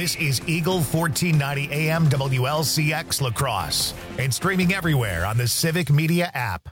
This is Eagle 1490 AM WLCX La Crosse and streaming everywhere on the Civic Media app.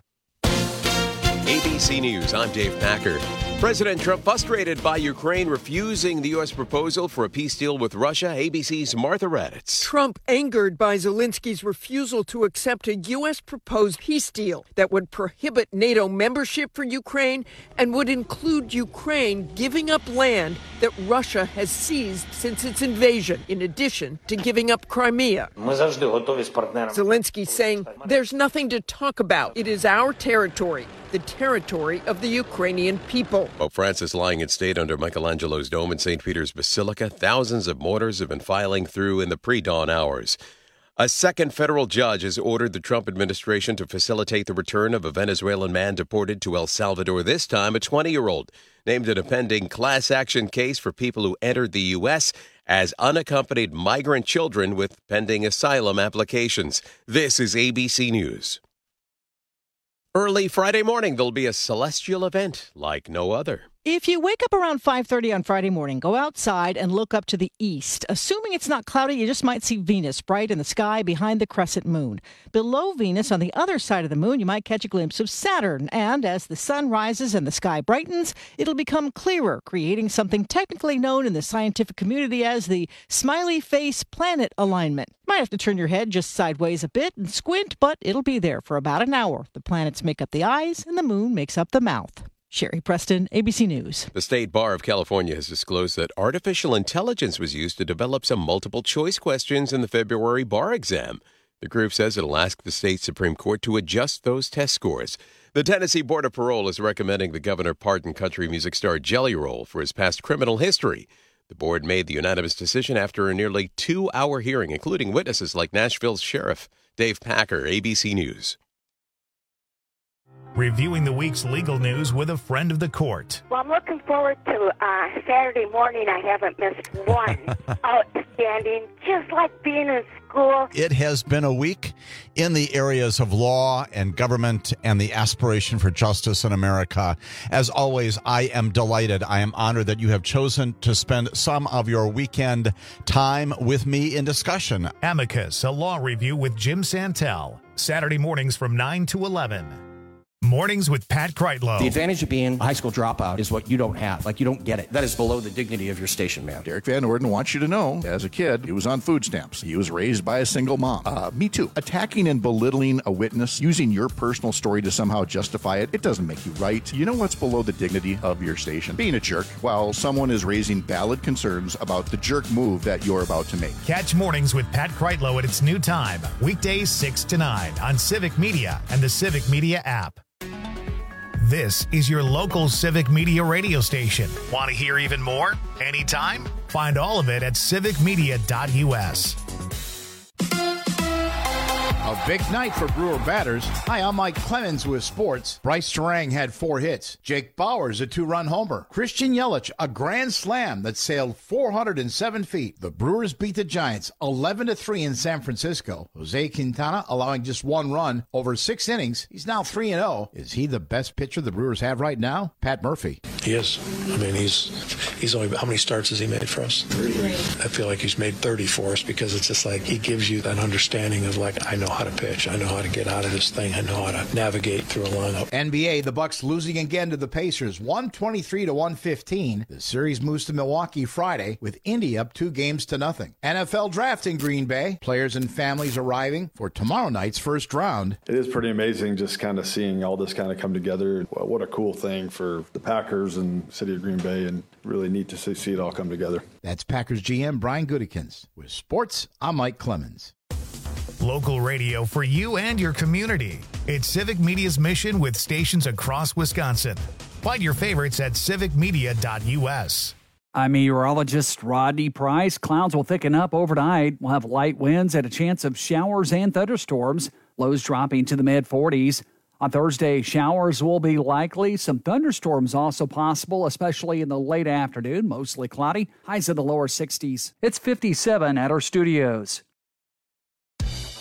ABC News, I'm Dave Packer. President Trump frustrated by Ukraine refusing the U.S. proposal for a peace deal with Russia. ABC's Martha Raddatz. Trump angered by Zelensky's refusal to accept a U.S. proposed peace deal that would prohibit NATO membership for Ukraine and would include Ukraine giving up land that Russia has seized since its invasion, in addition to giving up Crimea. Zelensky saying, there's nothing to talk about. It is our territory, the territory of the Ukrainian people. Pope Francis lying in state under Michelangelo's dome in St. Peter's Basilica. Thousands of mortars have been filing through in the pre-dawn hours. A second federal judge has ordered the Trump administration to facilitate the return of a Venezuelan man deported to El Salvador, this time a 20-year-old, named in a pending class action case for people who entered the U.S. as unaccompanied migrant children with pending asylum applications. This is ABC News. Early Friday morning, there'll be a celestial event like no other. If you wake up around 5:30 on Friday morning, go outside and look up to the east. Assuming it's not cloudy, you just might see Venus bright in the sky behind the crescent moon. Below Venus, on the other side of the moon, you might catch a glimpse of Saturn. And as the sun rises and the sky brightens, it'll become clearer, creating something technically known in the scientific community as the smiley face planet alignment. Might have to turn your head just sideways a bit and squint, but it'll be there for about an hour. The planets make up the eyes and the moon makes up the mouth. Sherry Preston, ABC News. The State Bar of California has disclosed that artificial intelligence was used to develop some multiple-choice questions in the February bar exam. The group says it'll ask the state Supreme Court to adjust those test scores. The Tennessee Board of Parole is recommending the governor pardon country music star Jelly Roll for his past criminal history. The board made the unanimous decision after a nearly 2-hour hearing, including witnesses like Nashville's sheriff. Dave Packer, ABC News. Reviewing the week's legal news with a friend of the court. Well, I'm looking forward to Saturday morning. I haven't missed one. Outstanding, just like being in school. It has been a week in the areas of law and government and the aspiration for justice in America. As always, I am delighted. I am honored that you have chosen to spend some of your weekend time with me in discussion. Amicus, a law review with Jim Santel. Saturday mornings from 9 to 11. Mornings with Pat Kreitlow. The advantage of being a high school dropout is what you don't have. Like, you don't get it. That is below the dignity of your station man. Derek Van Orden wants you to know, as a kid, he was on food stamps. He was raised by a single mom. Me too. Attacking and belittling a witness, using your personal story to somehow justify it, it doesn't make you right. You know what's below the dignity of your station? Being a jerk while someone is raising valid concerns about the jerk move that you're about to make. Catch Mornings with Pat Kreitlow at its new time, weekdays 6 to 9 on Civic Media and the Civic Media app. This is your local Civic Media radio station. Want to hear even more? Anytime? Find all of it at civicmedia.us. A big night for Brewer batters. Hi, I'm Mike Clemens with sports. Bryce Terang had 4 hits. Jake Bauers, a 2-run homer. Christian Yelich, a grand slam that sailed 407 feet. The Brewers beat the Giants 11-3 in San Francisco. Jose Quintana allowing just 1 run over 6 innings. He's now 3-0. Is he the best pitcher the Brewers have right now? Pat Murphy. He is. I mean, he's only, how many starts has he made for us? 30. I feel like he's made 30 for us because it's just like he gives you that understanding of like, I know how to pitch. I know how to get out of this thing. I know how to navigate through a lineup. NBA, the Bucks losing again to the Pacers, 123-115. The series moves to Milwaukee Friday with Indy up 2-0. NFL draft in Green Bay. Players and families arriving for tomorrow night's first round. It is pretty amazing just kind of seeing all this kind of come together. What a cool thing for the Packers and city of Green Bay, and really neat to see it all come together. That's Packers GM Brian Gutekunst. With sports, I'm Mike Clemens. Local radio for you and your community. It's Civic Media's mission with stations across Wisconsin. Find your favorites at civicmedia.us. I'm meteorologist Rodney Price. Clouds will thicken up overnight. We'll have light winds and a chance of showers and thunderstorms. Lows dropping to the mid-40s. On Thursday, showers will be likely. Some thunderstorms also possible, especially in the late afternoon. Mostly cloudy. Highs in the lower 60s. It's 57 at our studios.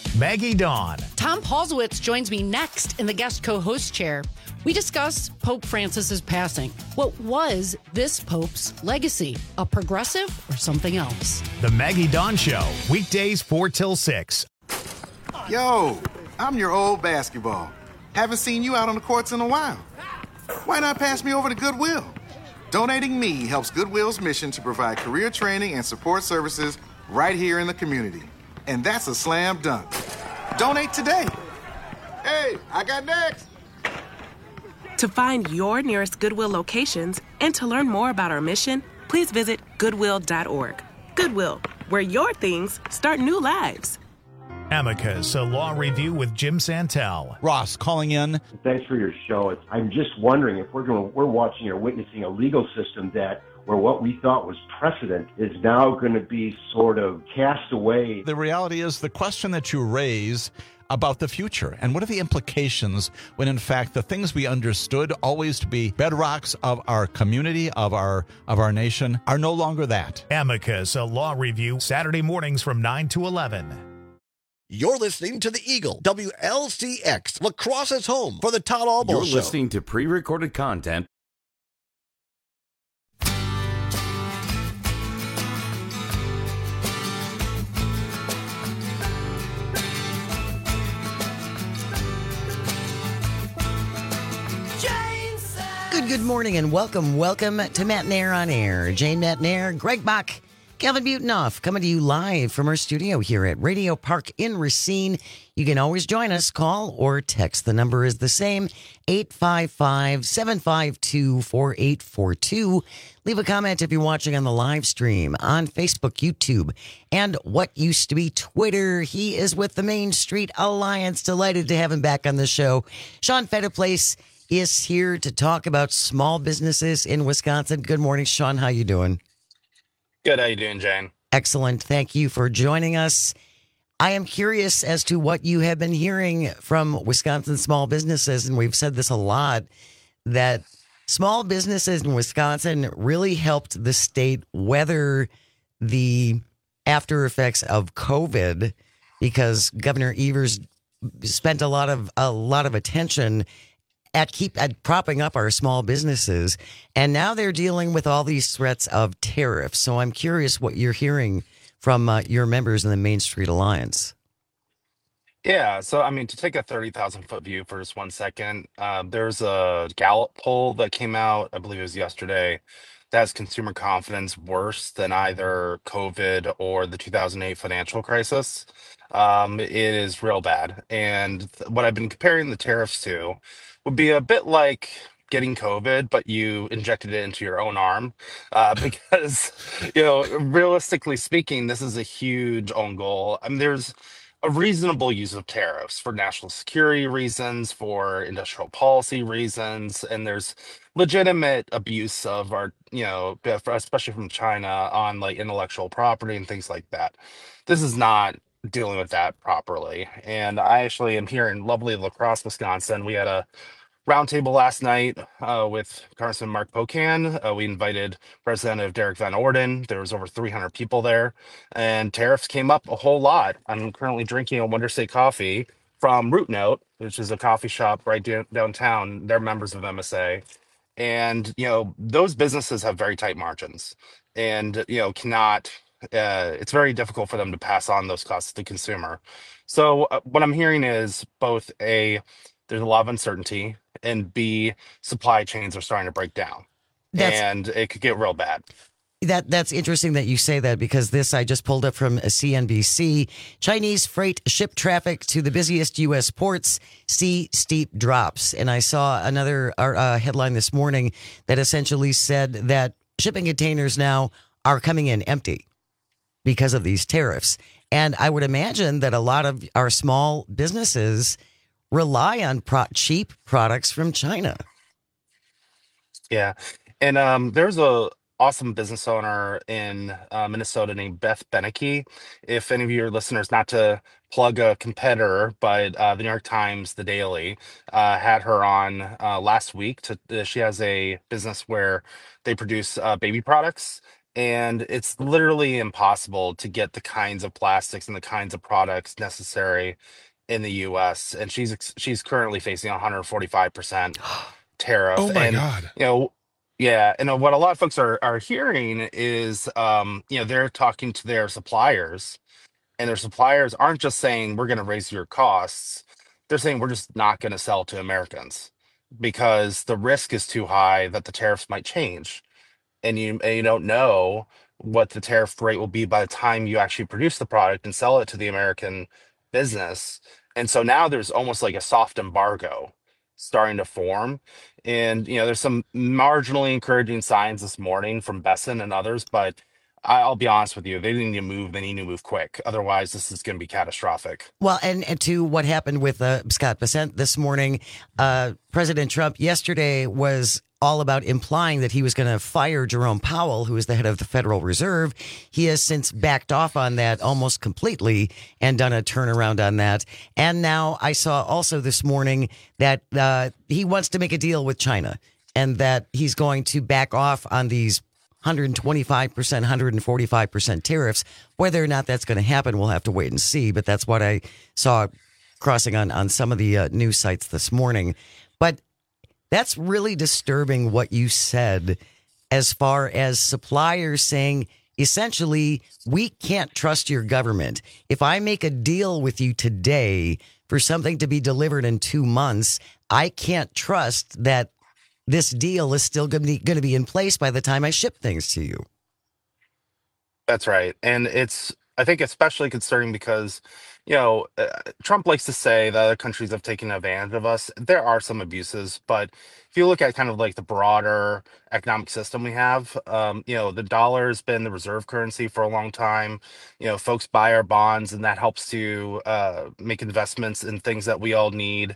Maggie Dawn. Tom Paulsowitz joins me next in the guest co-host chair. We discuss Pope Francis's passing. What was this Pope's legacy? A progressive or something else? The Maggie Dawn Show, weekdays 4 till 6. Yo, I'm your old basketball. Haven't seen you out on the courts in a while. Why not pass me over to Goodwill? Donating me helps Goodwill's mission to provide career training and support services right here in the community. And that's a slam dunk. Donate today. Hey, I got next. To find your nearest Goodwill locations and to learn more about our mission, please visit Goodwill.org. Goodwill, where your things start new lives. Amicus, a law review with Jim Santel. Ross calling in. Thanks for your show. I'm just wondering if we're watching or witnessing a legal system where what we thought was precedent is now going to be sort of cast away. The reality is the question that you raise about the future and what are the implications when in fact the things we understood always to be bedrocks of our community, of our nation, are no longer that. Amicus, a law review, Saturday mornings from 9 to 11. You're listening to the Eagle, WLCX, La Crosse's home for the Todd Albo Show. You're listening to pre-recorded content. Good morning and welcome to Matt Nair on Air. Jane Matt Nair, Greg Bach, Kevin Butenoff, coming to you live from our studio here at Radio Park in Racine. You can always join us, call or text. The number is the same, 855-752-4842. Leave a comment if you're watching on the live stream on Facebook, YouTube, and what used to be Twitter. He is with the Main Street Alliance. Delighted to have him back on the show. Sean Fetterplace is here to talk about small businesses in Wisconsin. Good morning, Sean. How you doing? Good. How you doing, Jane? Excellent. Thank you for joining us. I am curious as to what you have been hearing from Wisconsin small businesses, and we've said this a lot, that small businesses in Wisconsin really helped the state weather the after effects of COVID, because Governor Evers spent a lot of attention at propping up our small businesses, and now they're dealing with all these threats of tariffs. So I'm curious what you're hearing from your members in the Main Street Alliance. Yeah, so I mean, to take a 30,000-foot view for just 1 second, there's a Gallup poll that came out, I believe it was yesterday, that has consumer confidence worse than either COVID or the 2008 financial crisis. It is real bad. And what I've been comparing the tariffs to would be a bit like getting COVID, but you injected it into your own arm. Because, realistically speaking, this is a huge own goal. I mean, there's a reasonable use of tariffs for national security reasons, for industrial policy reasons, and there's legitimate abuse of our, especially from China on like intellectual property and things like that. This is not dealing with that properly. And I actually am here in lovely La Crosse, Wisconsin. We had a roundtable last night with Congressman Mark Pocan. We invited Representative Derek Van Orden. There was over 300 people there, and tariffs came up a whole lot. I'm currently drinking a Wonder State coffee from Root Note, which is a coffee shop right downtown. They're members of MSA. And, those businesses have very tight margins and, cannot, it's very difficult for them to pass on those costs to the consumer. So what I'm hearing is both there's a lot of uncertainty, and B, supply chains are starting to break down, and it could get real bad. That's interesting that you say that, because this I just pulled up from CNBC. Chinese freight ship traffic to the busiest U.S. ports see steep drops. And I saw another headline this morning that essentially said that shipping containers now are coming in empty because of these tariffs. And I would imagine that a lot of our small businesses rely on cheap products from China. Yeah. And there's a awesome business owner in Minnesota named Beth Beneke. If any of your listeners, not to plug a competitor, but the New York Times, The Daily, had her on last week. She has a business where they produce baby products. And it's literally impossible to get the kinds of plastics and the kinds of products necessary in the U.S. And she's currently facing 145% tariff. Oh my And God. yeah, and what a lot of folks are hearing is, they're talking to their suppliers, and their suppliers aren't just saying we're going to raise your costs. They're saying we're just not going to sell to Americans because the risk is too high that the tariffs might change, and you don't know what the tariff rate will be by the time you actually produce the product and sell it to the American business. And so now there's almost like a soft embargo starting to form. And there's some marginally encouraging signs this morning from Besson and others, but I'll be honest with you, they need to move. They need to move quick. Otherwise, this is going to be catastrophic. Well, and to what happened with Scott Bessent this morning, President Trump yesterday was all about implying that he was going to fire Jerome Powell, who is the head of the Federal Reserve. He has since backed off on that almost completely and done a turnaround on that. And now I saw also this morning that he wants to make a deal with China and that he's going to back off on these 125%, 145% tariffs. Whether or not that's going to happen, we'll have to wait and see. But that's what I saw crossing on some of the news sites this morning. But that's really disturbing what you said as far as suppliers saying, essentially, we can't trust your government. If I make a deal with you today for something to be delivered in 2 months, I can't trust that this deal is still going to be in place by the time I ship things to you. That's right. And it's, I think, especially concerning because, Trump likes to say that other countries have taken advantage of us. There are some abuses, but if you look at kind of like the broader economic system we have, the dollar has been the reserve currency for a long time. Folks buy our bonds, and that helps to make investments in things that we all need.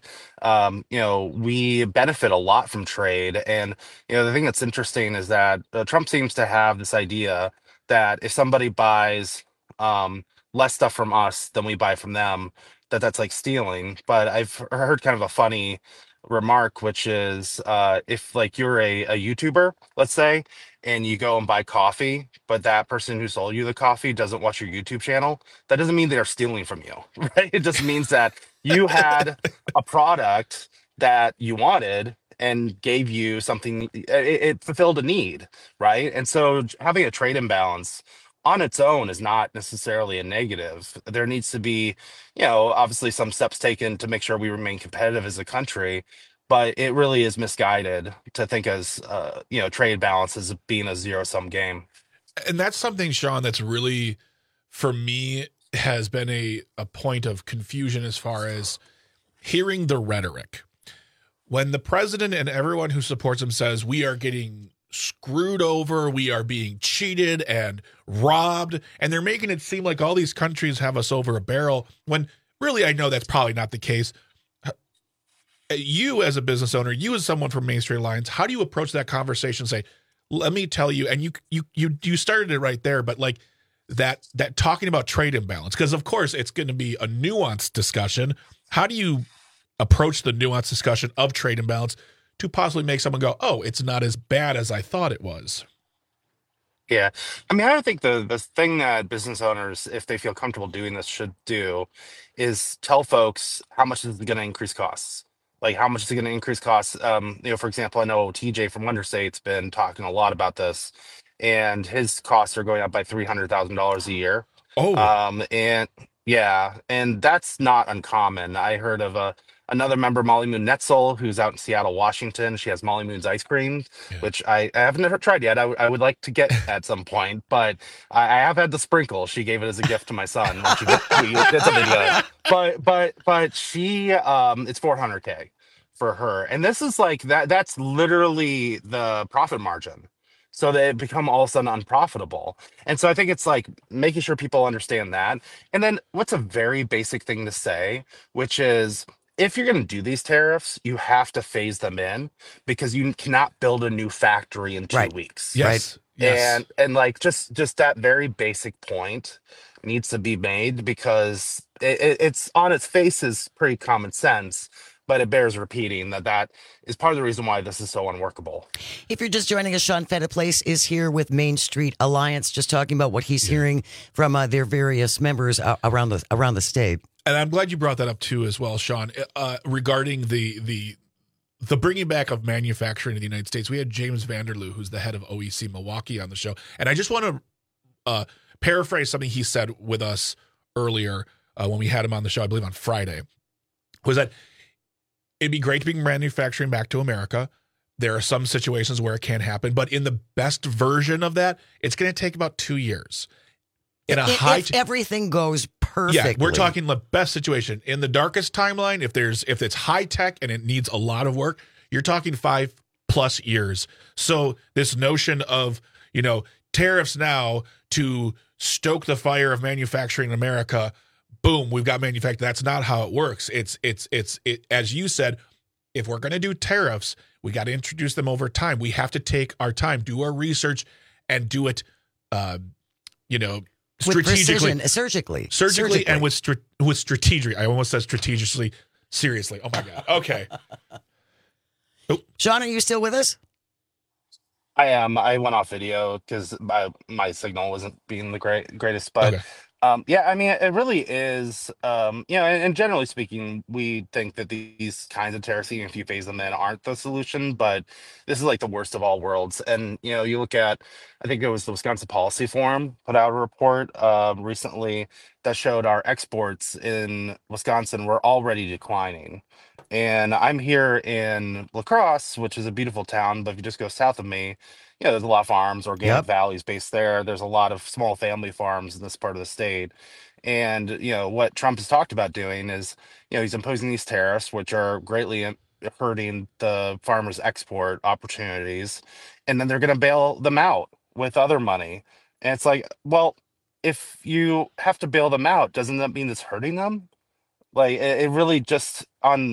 We benefit a lot from trade. And, the thing that's interesting is that Trump seems to have this idea that if somebody buys less stuff from us than we buy from them, that's like stealing. But I've heard kind of a funny remark, which is if like you're a YouTuber, let's say, and you go and buy coffee, but that person who sold you the coffee doesn't watch your YouTube channel, that doesn't mean they're stealing from you, right? It just means that you had a product that you wanted and gave you something, it fulfilled a need, right? And so having a trade imbalance on its own is not necessarily a negative. There needs to be, obviously some steps taken to make sure we remain competitive as a country, but it really is misguided to think as, trade balance as being a zero-sum game. And that's something, Sean, that's really, for me, has been a point of confusion as far as hearing the rhetoric. When the president and everyone who supports him says we are getting screwed over, we are being cheated and robbed, and they're making it seem like all these countries have us over a barrel, when really I know that's probably not the case. You as a business owner, you as someone from Main Street Alliance, how do you approach that conversation and say, let me tell you, and you started it right there, but like that talking about trade imbalance, because of course it's going to be a nuanced discussion. How do you approach the nuanced discussion of trade imbalance to possibly make someone go, oh, it's not as bad as I thought it was? Yeah. I mean, I don't think the thing that business owners, if they feel comfortable doing this, should do is tell folks how much is it going to increase costs. Like, how much is it going to increase costs? For example, I know TJ from Wonderstate's been talking a lot about this, and his costs are going up by $300,000 a year. Oh. And yeah, and that's not uncommon. I heard of another member, Molly Moon Netzel, who's out in Seattle, Washington. She has Molly Moon's ice cream, which I haven't ever tried yet. I would like to get at some point, but I have had the sprinkle. She gave it as a gift to my son when she did something good. But she, it's $400K for her, and this is like that's literally the profit margin. So they become all of a sudden unprofitable. And so I think it's like making sure people understand that. And then what's a very basic thing to say, which is, if you're going to do these tariffs, you have to phase them in, because you cannot build a new factory in 2 weeks. Yes. Right. Yes. And like just that very basic point needs to be made, because it's on its face is pretty common sense. but it bears repeating that is part of the reason why this is so unworkable. If you're just joining us, Sean Fettiplace is here with Main Street Alliance, just talking about what he's hearing from their various members around the state. And I'm glad you brought that up too, as well, Sean, regarding the bringing back of manufacturing in the United States. We had James Vanderloo, who's the head of OEC Milwaukee, on the show, and I just want to paraphrase something he said with us earlier when we had him on the show, I believe on Friday, was that it'd be great to bring manufacturing back to America. There are some situations where it can't happen, but in the best version of that, it's going to take about 2 years. If everything goes perfectly. Yeah, we're talking the best situation. In the darkest timeline, if it's high tech and it needs a lot of work, you're talking 5+ years. So this notion of, tariffs now to stoke the fire of manufacturing in America, boom, we've got manufacturing. That's not how it works. It's as you said, if we're going to do tariffs, we got to introduce them over time. We have to take our time, do our research, and do it, strategically, surgically, and with strategy. I almost said strategically. Seriously. Oh my God. Okay. Sean, are you still with us? I am. I went off video because my signal wasn't being the greatest, but Okay. It really is. And generally speaking, we think that these kinds of tariffs, even if you phase them in, aren't the solution. But this is like the worst of all worlds. And you look at, I think it was the Wisconsin Policy Forum put out a report recently that showed our exports in Wisconsin were already declining. And I'm here in La Crosse, which is a beautiful town, but if you just go south of me, there's a lot of farms, organic valleys based there. There's a lot of small family farms in this part of the state. And, what Trump has talked about doing is, he's imposing these tariffs, which are greatly hurting the farmers' export opportunities. And then they're going to bail them out with other money. And it's like, well, if you have to bail them out, doesn't that mean it's hurting them? Like, it really just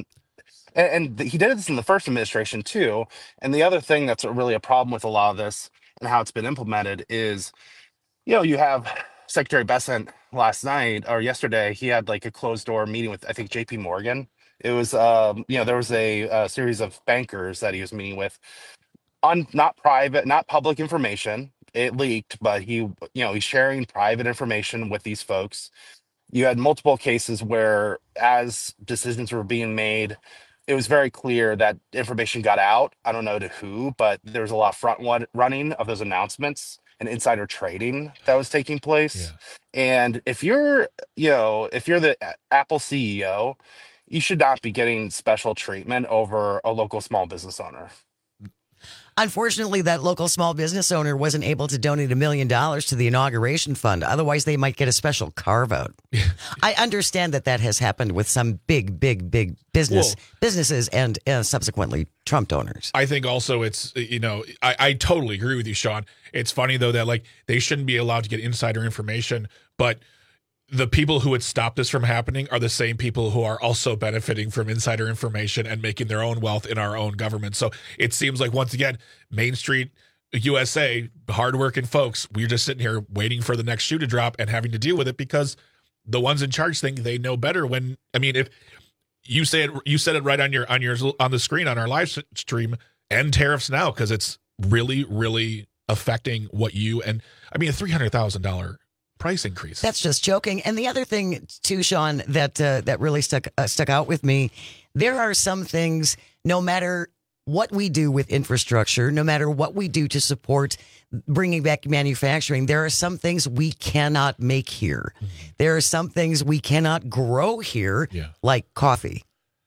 and he did this in the first administration too. And the other thing that's really a problem with a lot of this and how it's been implemented is, you have Secretary Bessent last night or yesterday, he had like a closed door meeting with, I think, JP Morgan. It was, there was a series of bankers that he was meeting with on not private, not public information. It leaked, but he's sharing private information with these folks. You had multiple cases where, as decisions were being made, it was very clear that information got out. I don't know to who, but there was a lot of running of those announcements and insider trading that was taking place. Yeah. And if you're the Apple CEO, you should not be getting special treatment over a local small business owner. Unfortunately, that local small business owner wasn't able to donate $1 million to the inauguration fund. Otherwise, they might get a special carve out. I understand that has happened with some big businesses and subsequently Trump donors. I think also it's, I totally agree with you, Sean. It's funny, though, that they shouldn't be allowed to get insider information, but the people who would stop this from happening are the same people who are also benefiting from insider information and making their own wealth in our own government. So it seems like, once again, Main Street USA, hardworking folks, we're just sitting here waiting for the next shoe to drop and having to deal with it because the ones in charge think they know better. If you said it right on the screen on our live stream, end tariffs now, because it's really, really affecting what you and a $300,000 price increase. That's just joking. And the other thing too, Sean, that really stuck out with me, there are some things, no matter what we do with infrastructure, no matter what we do to support bringing back manufacturing, there are some things we cannot make here. Mm-hmm. There are some things we cannot grow here, like coffee.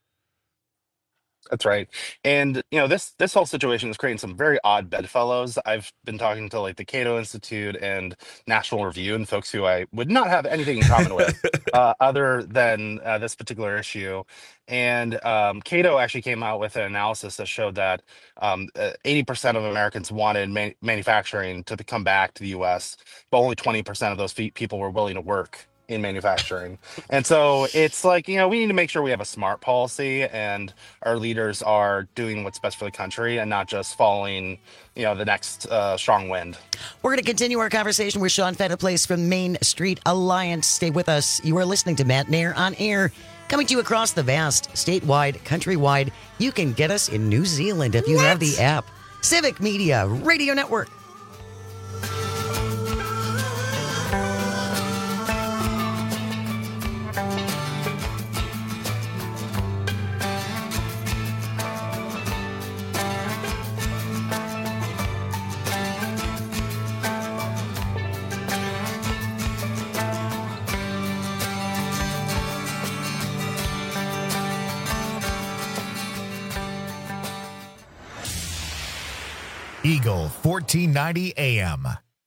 That's right. And, this whole situation is creating some very odd bedfellows. I've been talking to the Cato Institute and National Review and folks who I would not have anything in common with other than this particular issue. And Cato actually came out with an analysis that showed that 80% of Americans wanted manufacturing to come back to the U.S., but only 20% of those people were willing to work in manufacturing. And so it's we need to make sure we have a smart policy and our leaders are doing what's best for the country and not just following, the next strong wind. We're going to continue our conversation with Sean Fettiplace from Main Street Alliance. Stay with us. You are listening to Matt Nair on Air. Coming to you across the vast, statewide, countrywide, you can get us in New Zealand if you have the app. Civic Media Radio Network. Eagle 1490 AM.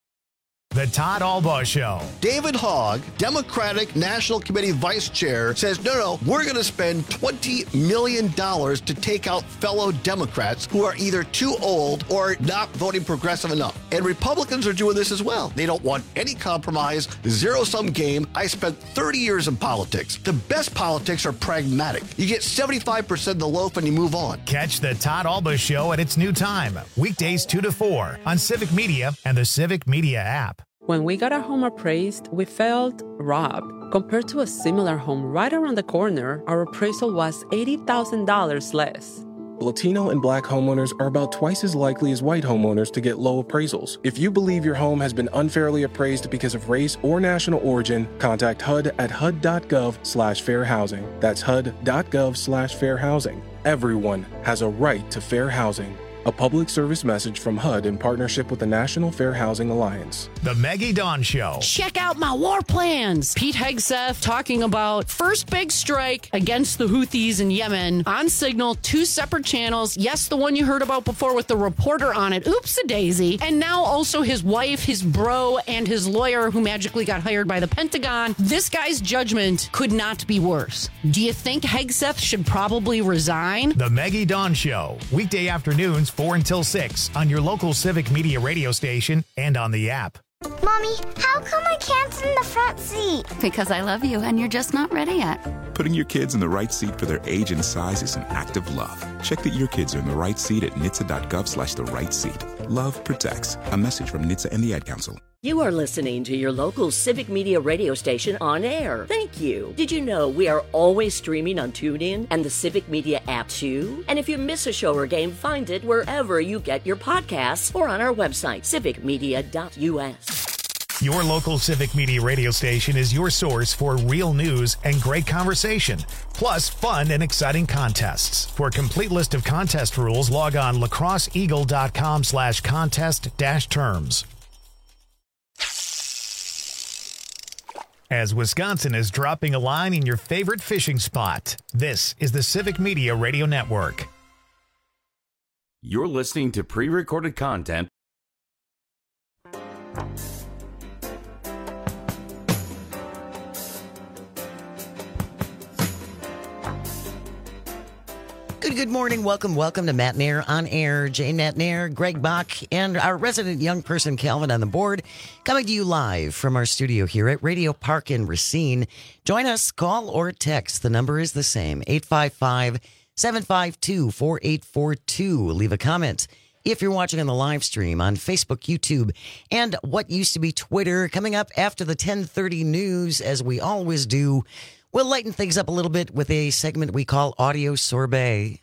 The Todd Albaugh Show. David Hogg, Democratic National Committee Vice Chair, says, no, we're going to spend $20 million to take out fellow Democrats who are either too old or not voting progressive enough. And Republicans are doing this as well. They don't want any compromise, zero-sum game. I spent 30 years in politics. The best politics are pragmatic. You get 75% of the loaf and you move on. Catch the Todd Albaugh Show at its new time, weekdays 2 to 4 on Civic Media and the Civic Media app. When we got our home appraised, we felt robbed. Compared to a similar home right around the corner, our appraisal was $80,000 less. Latino and Black homeowners are about twice as likely as white homeowners to get low appraisals. If you believe your home has been unfairly appraised because of race or national origin, contact HUD at hud.gov/fair housing. That's hud.gov/fair housing. Everyone has a right to fair housing. A public service message from HUD in partnership with the National Fair Housing Alliance. The Maggie Dawn Show. Check out my war plans. Pete Hegseth talking about first big strike against the Houthis in Yemen on Signal, 2 separate channels. Yes, the one you heard about before with the reporter on it. Oops-a-daisy. And now also his wife, his bro, and his lawyer who magically got hired by the Pentagon. This guy's judgment could not be worse. Do you think Hegseth should probably resign? The Maggie Dawn Show. Weekday afternoons 4 until 6 on your local Civic Media radio station and on the app. Mommy, how come I can't sit in the front seat? Because I love you and you're just not ready yet. Putting your kids in the right seat for their age and size is an act of love. Check that your kids are in the right seat at nhtsa.gov/the right seat. Love protects. A message from NHTSA and the Ad Council. You are listening to your local Civic Media radio station on air. Thank you. Did you know we are always streaming on TuneIn and the Civic Media app too? And if you miss a show or game, find it wherever you get your podcasts or on our website, civicmedia.us. Your local Civic Media radio station is your source for real news and great conversation, plus fun and exciting contests. For a complete list of contest rules, log on lacrosseeagle.com/contest-terms. As Wisconsin is dropping a line in your favorite fishing spot, this is the Civic Media Radio Network. You're listening to pre-recorded content. Good morning. Welcome to Matt Nair on air. Jane Matt Nair, Greg Bach, and our resident young person, Calvin, on the board, coming to you live from our studio here at Radio Park in Racine. Join us, call or text. The number is the same, 855-752-4842. Leave a comment if you're watching on the live stream on Facebook, YouTube, and what used to be Twitter. Coming up after the 10:30 news, as we always do, we'll lighten things up a little bit with a segment we call Audio Sorbet.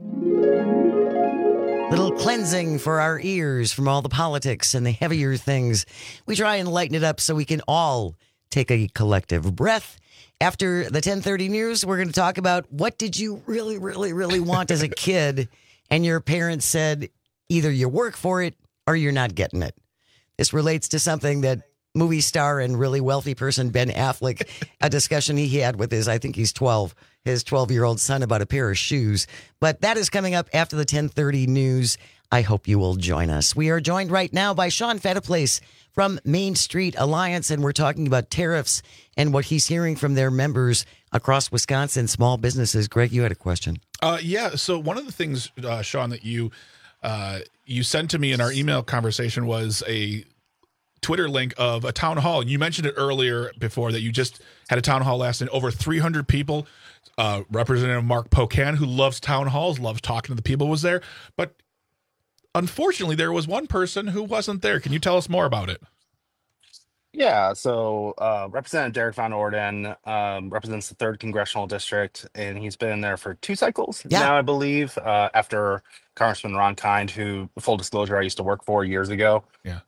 Little cleansing for our ears from all the politics and the heavier things. We try and lighten it up so we can all take a collective breath. After the 10:30 news, we're going to talk about what did you really, really, really want as a kid, and your parents said either you work for it or you're not getting it. This relates to something that movie star and really wealthy person Ben Affleck, a discussion he had with his 12-year-old son about a pair of shoes. But that is coming up after the 10:30 news. I hope you will join us. We are joined right now by Sean Fettiplace from Main Street Alliance, and we're talking about tariffs and what he's hearing from their members across Wisconsin, small businesses. Greg, you had a question. Yeah. So one of the things, Sean, that you sent to me in our email conversation was a Twitter link of a town hall. And you mentioned it earlier before that you just had a town hall last night. Over 300 people. Representative Mark Pocan, who loves town halls, loves talking to the people, was there. But unfortunately, there was one person who wasn't there. Can you tell us more about it? Yeah, so Representative Derek Van Orden represents the 3rd Congressional District, and he's been in there for 2 cycles now, I believe, after Congressman Ron Kind, who, full disclosure, I used to work for years ago,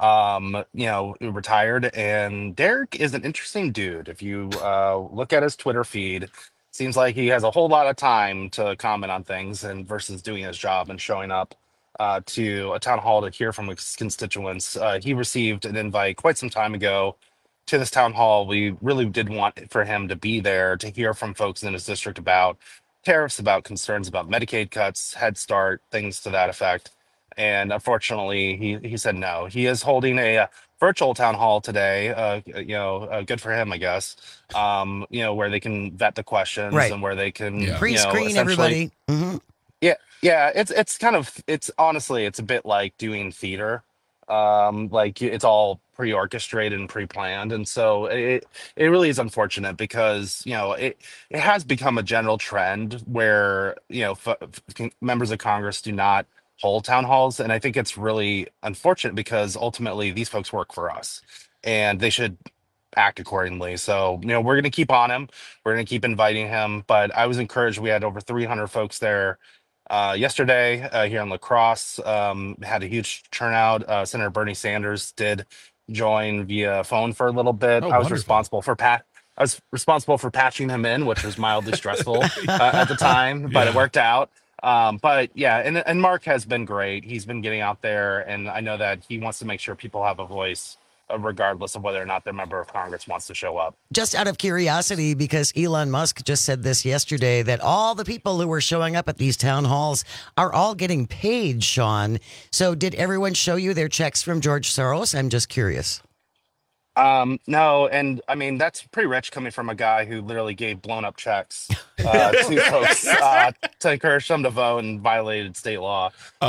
retired. And Derek is an interesting dude. If you look at his Twitter feed, seems like he has a whole lot of time to comment on things and versus doing his job and showing up to a town hall to hear from his constituents. He received an invite quite some time ago to this town hall. We really did want for him to be there to hear from folks in his district about tariffs, about concerns about Medicaid cuts, Head Start, things to that effect. And unfortunately, he said no. He is holding a virtual town hall today. Good for him, I guess. Where they can vet the questions and where they can pre-screen everybody. Mm-hmm. Yeah, it's honestly, it's a bit like doing theater. Like it's all pre-orchestrated and pre-planned, and so it really is unfortunate because it has become a general trend where members of Congress do not hold town halls, and I think it's really unfortunate because ultimately these folks work for us, and they should act accordingly. So we're going to keep on him. We're going to keep inviting him. But I was encouraged. We had over 300 folks there yesterday here in La Crosse. Had a huge turnout. Senator Bernie Sanders did join via phone for a little bit. I was responsible for patching him in, which was mildly stressful at the time, but it worked out. But yeah, and Mark has been great. He's been getting out there, and I know that he wants to make sure people have a voice, regardless of whether or not their member of Congress wants to show up. Just out of curiosity, because Elon Musk just said this yesterday, that all the people who were showing up at these town halls are all getting paid, Sean. So did everyone show you their checks from George Soros? I'm just curious. No, and I mean, that's pretty rich coming from a guy who literally gave blown up checks to folks to encourage them to vote and violated state law.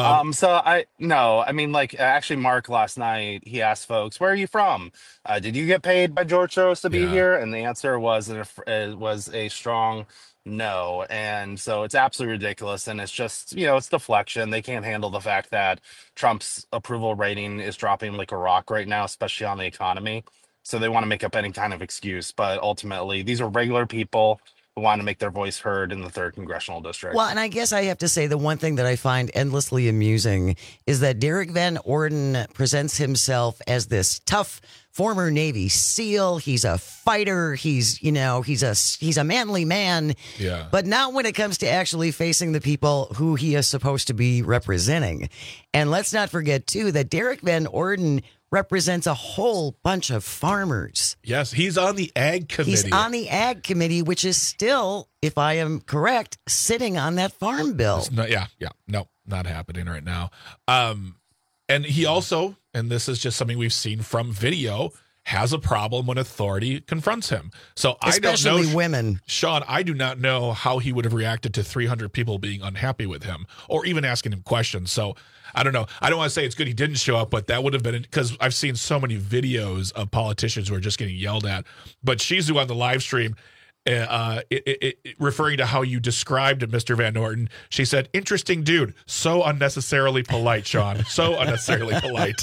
Actually Mark last night, he asked folks, where are you from? Did you get paid by George Soros to be here? And the answer was a strong no. And so it's absolutely ridiculous. And it's just, it's deflection. They can't handle the fact that Trump's approval rating is dropping like a rock right now, especially on the economy. So they want to make up any kind of excuse. But ultimately, these are regular people who want to make their voice heard in the 3rd Congressional District. Well, and I guess I have to say the one thing that I find endlessly amusing is that Derek Van Orden presents himself as this tough former Navy SEAL. He's a fighter. He's a manly man. Yeah. But not when it comes to actually facing the people who he is supposed to be representing. And let's not forget, too, that Derek Van Orden represents a whole bunch of farmers. Yes, he's on the Ag Committee. He's on the Ag Committee, which is still, if I am correct, sitting on that farm bill. Not happening right now. And he also, and this is just something we've seen from video, has a problem when authority confronts him. So especially I don't know, women. Sean, I do not know how he would have reacted to 300 people being unhappy with him or even asking him questions. So I don't know. I don't want to say it's good he didn't show up, but that would have been, because I've seen so many videos of politicians who are just getting yelled at. But Shizu on the live stream, referring to how you described Mr. Van Orden, she said, interesting dude, so unnecessarily polite, Sean, so unnecessarily polite.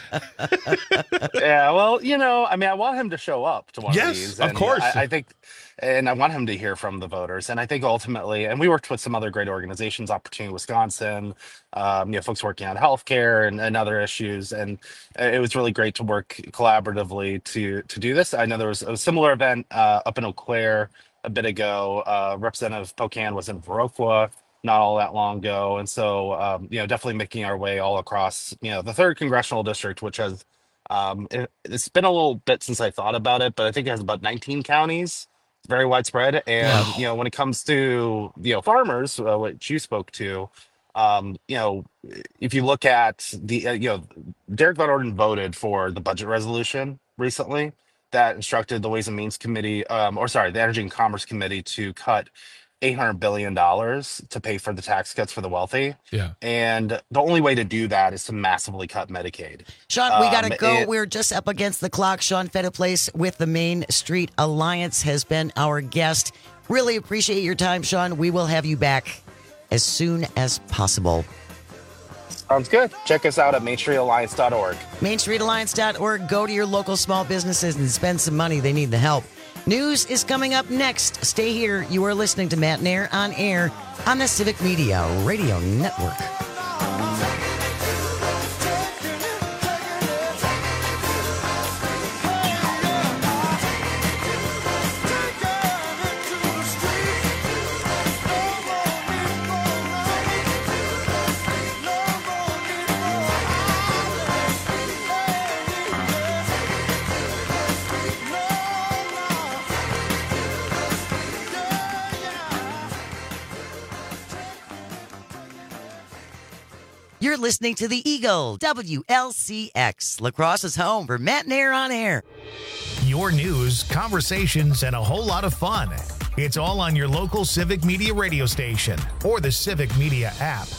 Yeah, well, I want him to show up to one of these. Yes, of course. I think, and I want him to hear from the voters. And I think ultimately, and we worked with some other great organizations, Opportunity Wisconsin, folks working on healthcare and other issues. And it was really great to work collaboratively to do this. I know there was a similar event up in Eau Claire a bit ago. Representative Pocan was in Viroqua not all that long ago. And so, definitely making our way all across, the 3rd Congressional District, which has, it's been a little bit since I thought about it, but I think it has about 19 counties. It's very widespread. And, when it comes to, farmers, which you spoke to, if you look at the, Derek Van Orden voted for the budget resolution recently that instructed the Ways and Means Committee, the Energy and Commerce Committee to cut $800 billion to pay for the tax cuts for the wealthy. Yeah. And the only way to do that is to massively cut Medicaid. Sean, we got to go. We're just up against the clock. Sean Fettiplace with the Main Street Alliance has been our guest. Really appreciate your time, Sean. We will have you back as soon as possible. Sounds good. Check us out at MainStreetAlliance.org. MainStreetAlliance.org. Go to your local small businesses and spend some money. They need the help. News is coming up next. Stay here. You are listening to Matt Nair on air on the Civic Media Radio Network. You're listening to the Eagle, WLCX, La Crosse's home for Matt Nair on air. Your news, conversations, and a whole lot of fun. It's all on your local Civic Media radio station or the Civic Media app.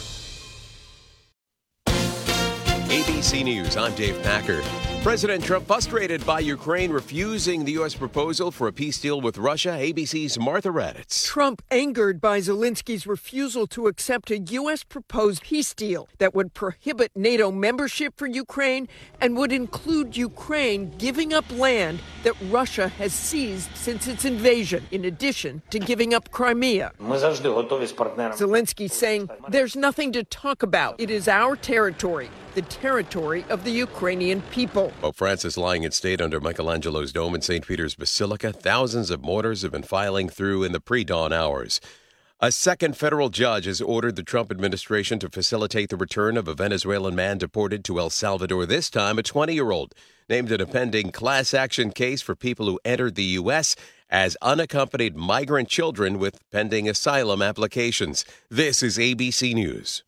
ABC News, I'm Dave Packer. President Trump frustrated by Ukraine refusing the U.S. proposal for a peace deal with Russia. ABC's Martha Raddatz. Trump angered by Zelensky's refusal to accept a U.S. proposed peace deal that would prohibit NATO membership for Ukraine and would include Ukraine giving up land that Russia has seized since its invasion, in addition to giving up Crimea. Zelensky saying, "There's nothing to talk about. It is our territory, the territory of the Ukrainian people." Pope Francis lying in state under Michelangelo's dome in St. Peter's Basilica. Thousands of mortars have been filing through in the pre-dawn hours. A second federal judge has ordered the Trump administration to facilitate the return of a Venezuelan man deported to El Salvador, this time a 20-year-old, named in a pending class action case for people who entered the U.S. as unaccompanied migrant children with pending asylum applications. This is ABC News.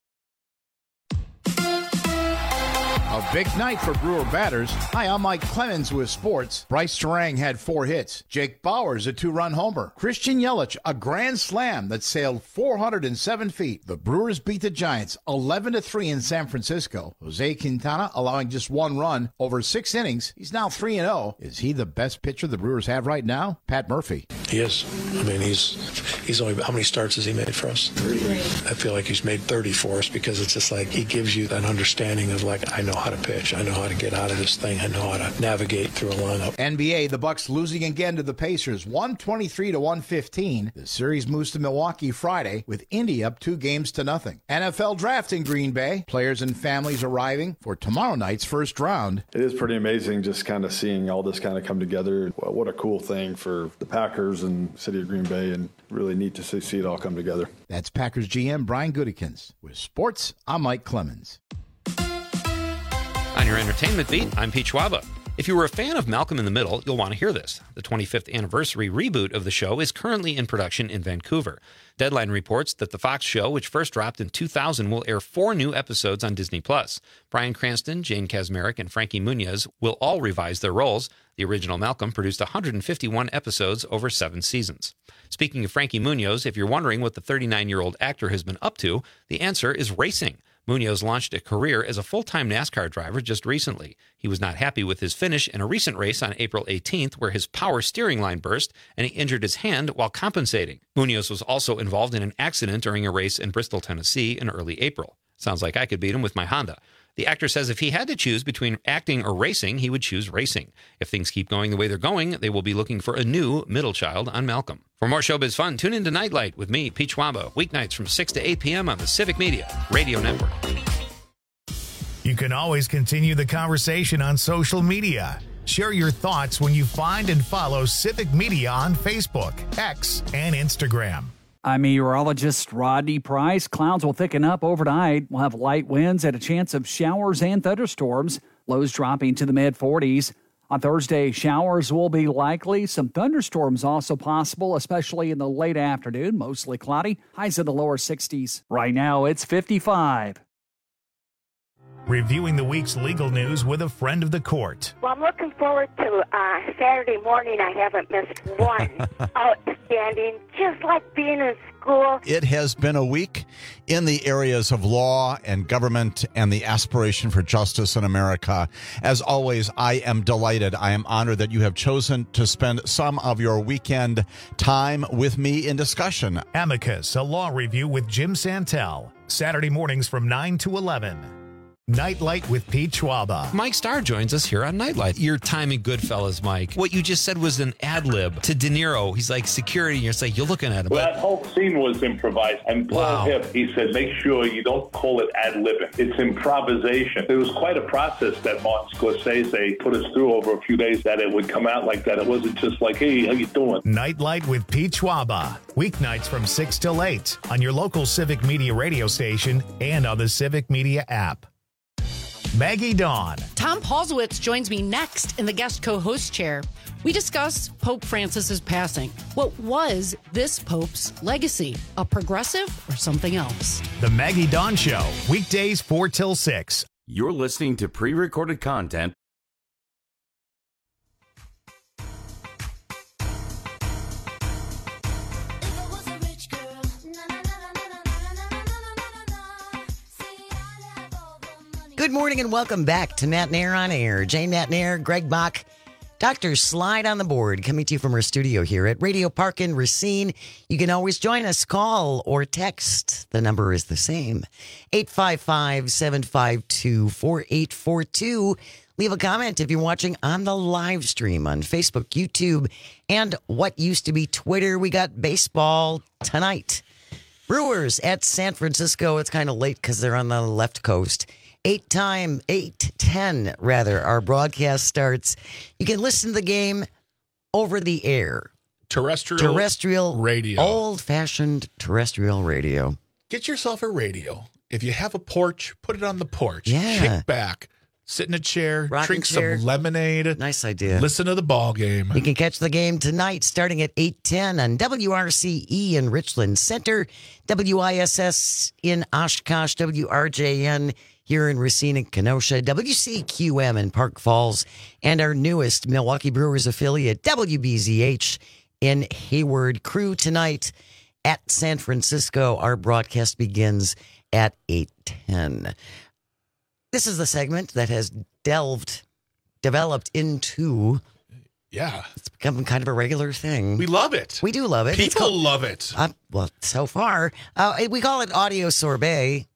A big night for Brewer batters. Hi, I'm Mike Clemens with sports. Bryce Terang had 4 hits. Jake Bauers, a 2-run homer. Christian Yelich, a grand slam that sailed 407 feet. The Brewers beat the Giants 11-3 in San Francisco. Jose Quintana allowing just 1 run over 6 innings. He's now 3-0. Is he the best pitcher the Brewers have right now? Pat Murphy. He is. I mean, he's only, how many starts has he made for us? 30. I feel like he's made 30 for us because it's just like he gives you that understanding of like, I know how to pitch. I know how to get out of this thing. I know how to navigate through a lineup. NBA, the Bucks losing again to the Pacers, 123-115. The series moves to Milwaukee Friday with Indy up 2-0. NFL draft in Green Bay. Players and families arriving for tomorrow night's first round. It is pretty amazing just kind of seeing all this kind of come together. What a cool thing for the Packers and City of Green Bay, and really neat to see it all come together. That's Packers GM Brian Gutekunst. With sports, I'm Mike Clemens. On your entertainment beat, I'm Pete Schwaba. If you were a fan of Malcolm in the Middle, you'll want to hear this. The 25th anniversary reboot of the show is currently in production in Vancouver. Deadline reports that the Fox show, which first dropped in 2000, will air 4 new episodes on Disney+. Bryan Cranston, Jane Kasmerick, and Frankie Muniz will all revise their roles. The original Malcolm produced 151 episodes over 7 seasons. Speaking of Frankie Muniz, if you're wondering what the 39-year-old actor has been up to, the answer is racing. Muniz launched a career as a full-time NASCAR driver just recently. He was not happy with his finish in a recent race on April 18th where his power steering line burst and he injured his hand while compensating. Muniz was also involved in an accident during a race in Bristol, Tennessee in early April. Sounds like I could beat him with my Honda. The actor says if he had to choose between acting or racing, he would choose racing. If things keep going the way they're going, they will be looking for a new middle child on Malcolm. For more showbiz fun, tune into Nightlight with me, Pete Schwaba, weeknights from 6 to 8 p.m. on the Civic Media Radio Network. You can always continue the conversation on social media. Share your thoughts when you find and follow Civic Media on Facebook, X, and Instagram. I'm meteorologist Rodney Price. Clouds will thicken up overnight. We'll have light winds and a chance of showers and thunderstorms. Lows dropping to the mid-40s. On Thursday, showers will be likely. Some thunderstorms also possible, especially in the late afternoon. Mostly cloudy. Highs in the lower 60s. Right now, it's 55. reviewing the week's legal news with a friend of the court. Well, I'm looking forward to Saturday morning. I haven't missed one. Outstanding, just like being in school. It has been a week in the areas of law and government and the aspiration for justice in America. As always, I am delighted. I am honored that you have chosen to spend some of your weekend time with me in discussion. Amicus, a law review with Jim Santel. Saturday mornings from 9 to 11. Nightlight with Pete Schwaba. Mike Starr joins us here on Nightlight. Your time in Goodfellas, Mike. What you just said was an ad lib to De Niro. He's like security, and you're like, you're looking at him. Well, that whole scene was improvised. And Paul Hipp, he said, make sure you don't call it ad libbing. It's improvisation. It was quite a process that Martin Scorsese put us through over a few days, that it would come out like that. It wasn't just like, hey, how you doing? Nightlight with Pete Schwaba. Weeknights from 6 till 8 on your local Civic Media radio station and on the Civic Media app. Maggie Dawn. Tom Paulsowitz joins me next in the guest co-host chair. We discuss Pope Francis's passing. What was this Pope's legacy? A progressive or something else? The Maggie Dawn Show, weekdays 4 till 6. You're listening to pre-recorded content. Good morning and welcome back to Nat Nair on Air. Jane Nat Nair, Greg Bach, Dr. Slide on the board, coming to you from our studio here at Radio Park in Racine. You can always join us, call or text. The number is the same, 855-752-4842. Leave a comment if you're watching on the live stream on Facebook, YouTube, and what used to be Twitter. We got baseball tonight. Brewers at San Francisco. It's kind of late because they're on the left coast. 8:10 our broadcast starts. You can listen to the game over the air. Terrestrial radio. Old-fashioned terrestrial radio. Get yourself a radio. If you have a porch, put it on the porch. Yeah. Kick back. Sit in a chair. Drink some lemonade. Nice idea. Listen to the ball game. You can catch the game tonight starting at 8:10 on WRCE in Richland Center, WISS in Oshkosh, WRJN here in Racine and Kenosha, WCQM in Park Falls, and our newest Milwaukee Brewers affiliate, WBZH in Hayward. Crew tonight at San Francisco. Our broadcast begins at 8:10. This is the segment that has developed into... Yeah. It's become kind of a regular thing. We love it. We do love it. People love it. Well, so far. We call it audio sorbet.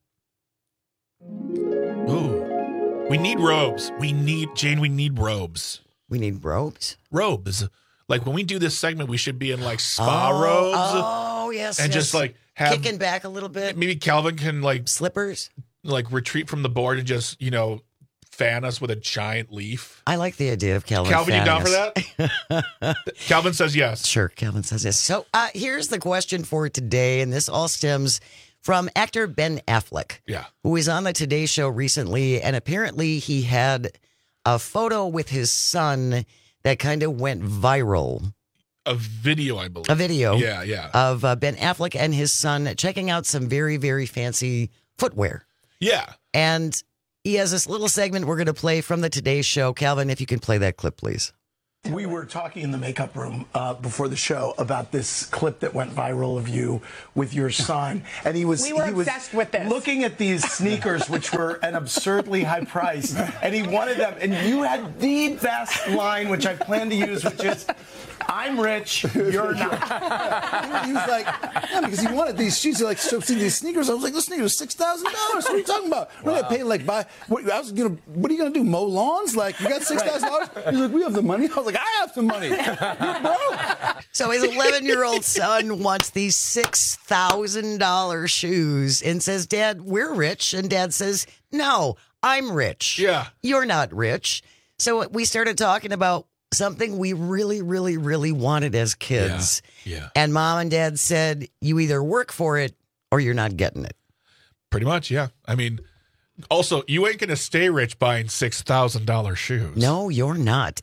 Ooh. We need robes. We need robes. We need robes? Robes. Like when we do this segment, we should be in like spa robes. Oh, yes. And just like have... Kicking back a little bit. Maybe Calvin can like... Slippers? Like retreat from the board and just, fan us with a giant leaf. I like the idea of Calvin. Calvin, you down for that? Calvin says yes. Sure, Calvin says yes. So here's the question for today, and this all stems from actor Ben Affleck, who was on the Today Show recently, and apparently he had a photo with his son that kind of went viral. A video, I believe. A video. Yeah. Of Ben Affleck and his son checking out some very, very fancy footwear. Yeah. And he has this little segment we're going to play from the Today Show. Calvin, if you can play that clip, please. We were talking in the makeup room before the show about this clip that went viral of you with your son, and he was obsessed with this. Looking at these sneakers, which were an absurdly high price, and he wanted them. And you had the best line, which I plan to use, which is, "I'm rich, you're not." He was like, yeah, because he wanted these shoes. He like, so see these sneakers. I was like, this sneakers $6,000. What are you talking about? We're gonna pay what are you gonna do? Mow lawns? Like, you got $6,000? He's like, we have the money. I was like, I have some money. You're broke. So his 11-year-old son wants these $6,000 shoes and says, "Dad, we're rich." And Dad says, "No, I'm rich. Yeah. You're not rich." So we started talking about something we really, really, really wanted as kids. Yeah. And Mom and Dad said, you either work for it or you're not getting it. Pretty much, yeah. I mean, also, you ain't going to stay rich buying $6,000 shoes. No, you're not.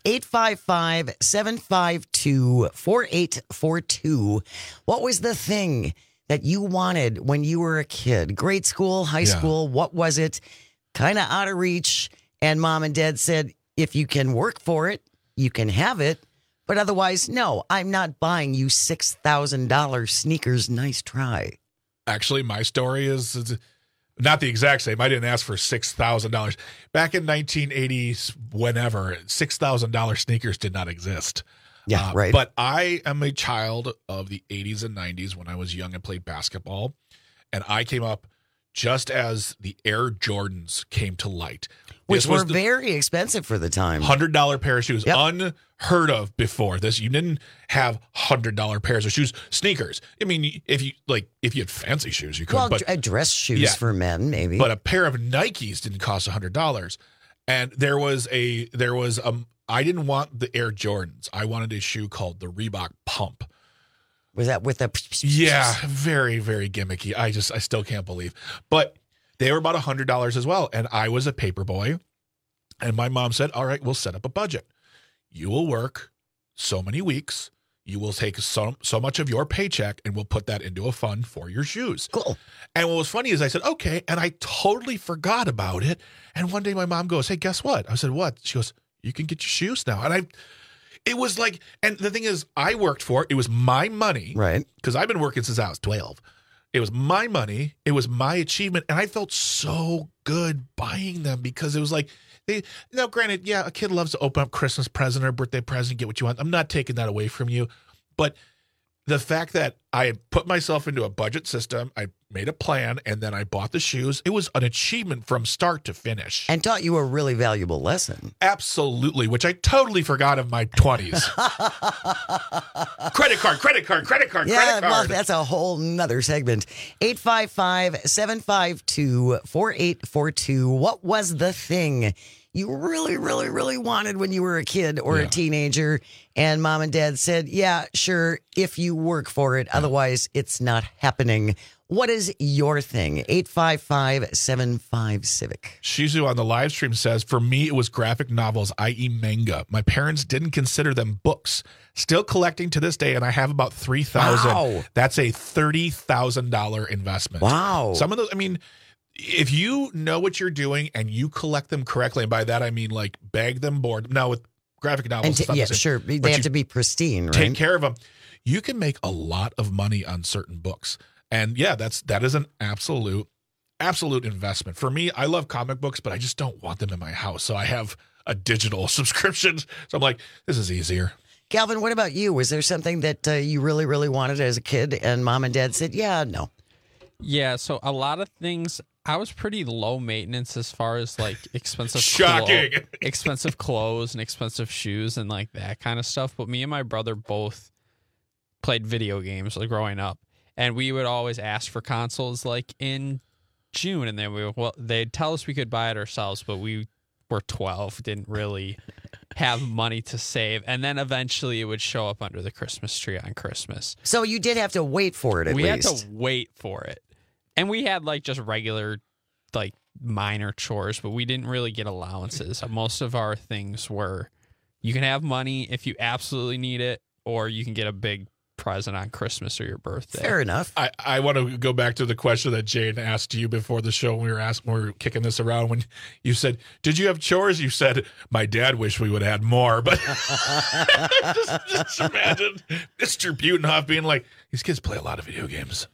855-752-4842. What was the thing that you wanted when you were a kid? Grade school, high school, what was it? kind of out of reach. And mom and dad said, if you can work for it, you can have it. But otherwise, no, I'm not buying you $6,000 sneakers. Nice try. Actually, my story is not the exact same. I didn't ask for $6,000. Back in 1980s, whenever, $6,000 sneakers did not exist. Yeah, right. But I am a child of the 80s and 90s when I was young and played basketball. And I came up just as the Air Jordans came to light. Which were very expensive for the time. $100 pair of shoes. Yep. Unheard of before this. You didn't have $100 pairs of shoes. Sneakers. I mean, if you had fancy shoes, you could. Well, but dress shoes for men, maybe. But a pair of Nikes didn't cost $100. And there was I didn't want the Air Jordans. I wanted a shoe called the Reebok Pump. Was that with the... Yeah, very, very gimmicky. I still can't believe. But they were about $100 as well. And I was a paper boy. And my mom said, all right, we'll set up a budget. You will work so many weeks. You will take so much of your paycheck and we'll put that into a fund for your shoes. Cool. And what was funny is I said, okay. And I totally forgot about it. And one day my mom goes, hey, guess what? I said, what? She goes, you can get your shoes now. And it was like, and the thing is, I worked for it. It was my money. Right. Because I've been working since I was 12. It was my money. It was my achievement. And I felt so good buying them because it was like, granted, yeah, a kid loves to open up Christmas present or birthday present, get what you want. I'm not taking that away from you. But the fact that I had put myself into a budget system, I made a plan, and then I bought the shoes, it was an achievement from start to finish. And taught you a really valuable lesson. Absolutely, which I totally forgot in my 20s. Credit card. Well, that's a whole nother segment. 855-752-4842. What was the thing you really, really, really wanted when you were a kid or a teenager? And mom and dad said, yeah, sure, if you work for it. Otherwise, it's not happening. What is your thing? 855-75-CIVIC. Shizu on the live stream says, for me, it was graphic novels, i.e. manga. My parents didn't consider them books. Still collecting to this day, and I have about 3,000. Wow. That's a $30,000 investment. Wow. Some of those, I mean, if you know what you're doing and you collect them correctly, and by that I mean like bag them, board. Now with graphic novels, and sure, they have to be pristine, right? Take care of them. You can make a lot of money on certain books. And yeah, that is an absolute investment. For me, I love comic books, but I just don't want them in my house. So I have a digital subscription. So I'm like, this is easier. Calvin, what about you? Was there something that you really, really wanted as a kid and mom and dad said, yeah, no? Yeah, so a lot of things, I was pretty low maintenance as far as like expensive expensive clothes and expensive shoes and like that kind of stuff. But me and my brother both played video games like growing up. And we would always ask for consoles like in June, and then they'd tell us we could buy it ourselves, but we were 12, didn't really have money to save, and then eventually it would show up under the Christmas tree on Christmas. So you did have to wait for it. We had to wait for it, and we had like just regular, like minor chores, but we didn't really get allowances. Most of our things were, you can have money if you absolutely need it, or you can get a big present on Christmas or your birthday. Fair enough. I want to go back to the question that Jane asked you before the show when we were kicking this around. When you said, "Did you have chores?" You said, "My dad wished we would have had more." But just imagine Mr. Butenhoff being like, "These kids play a lot of video games."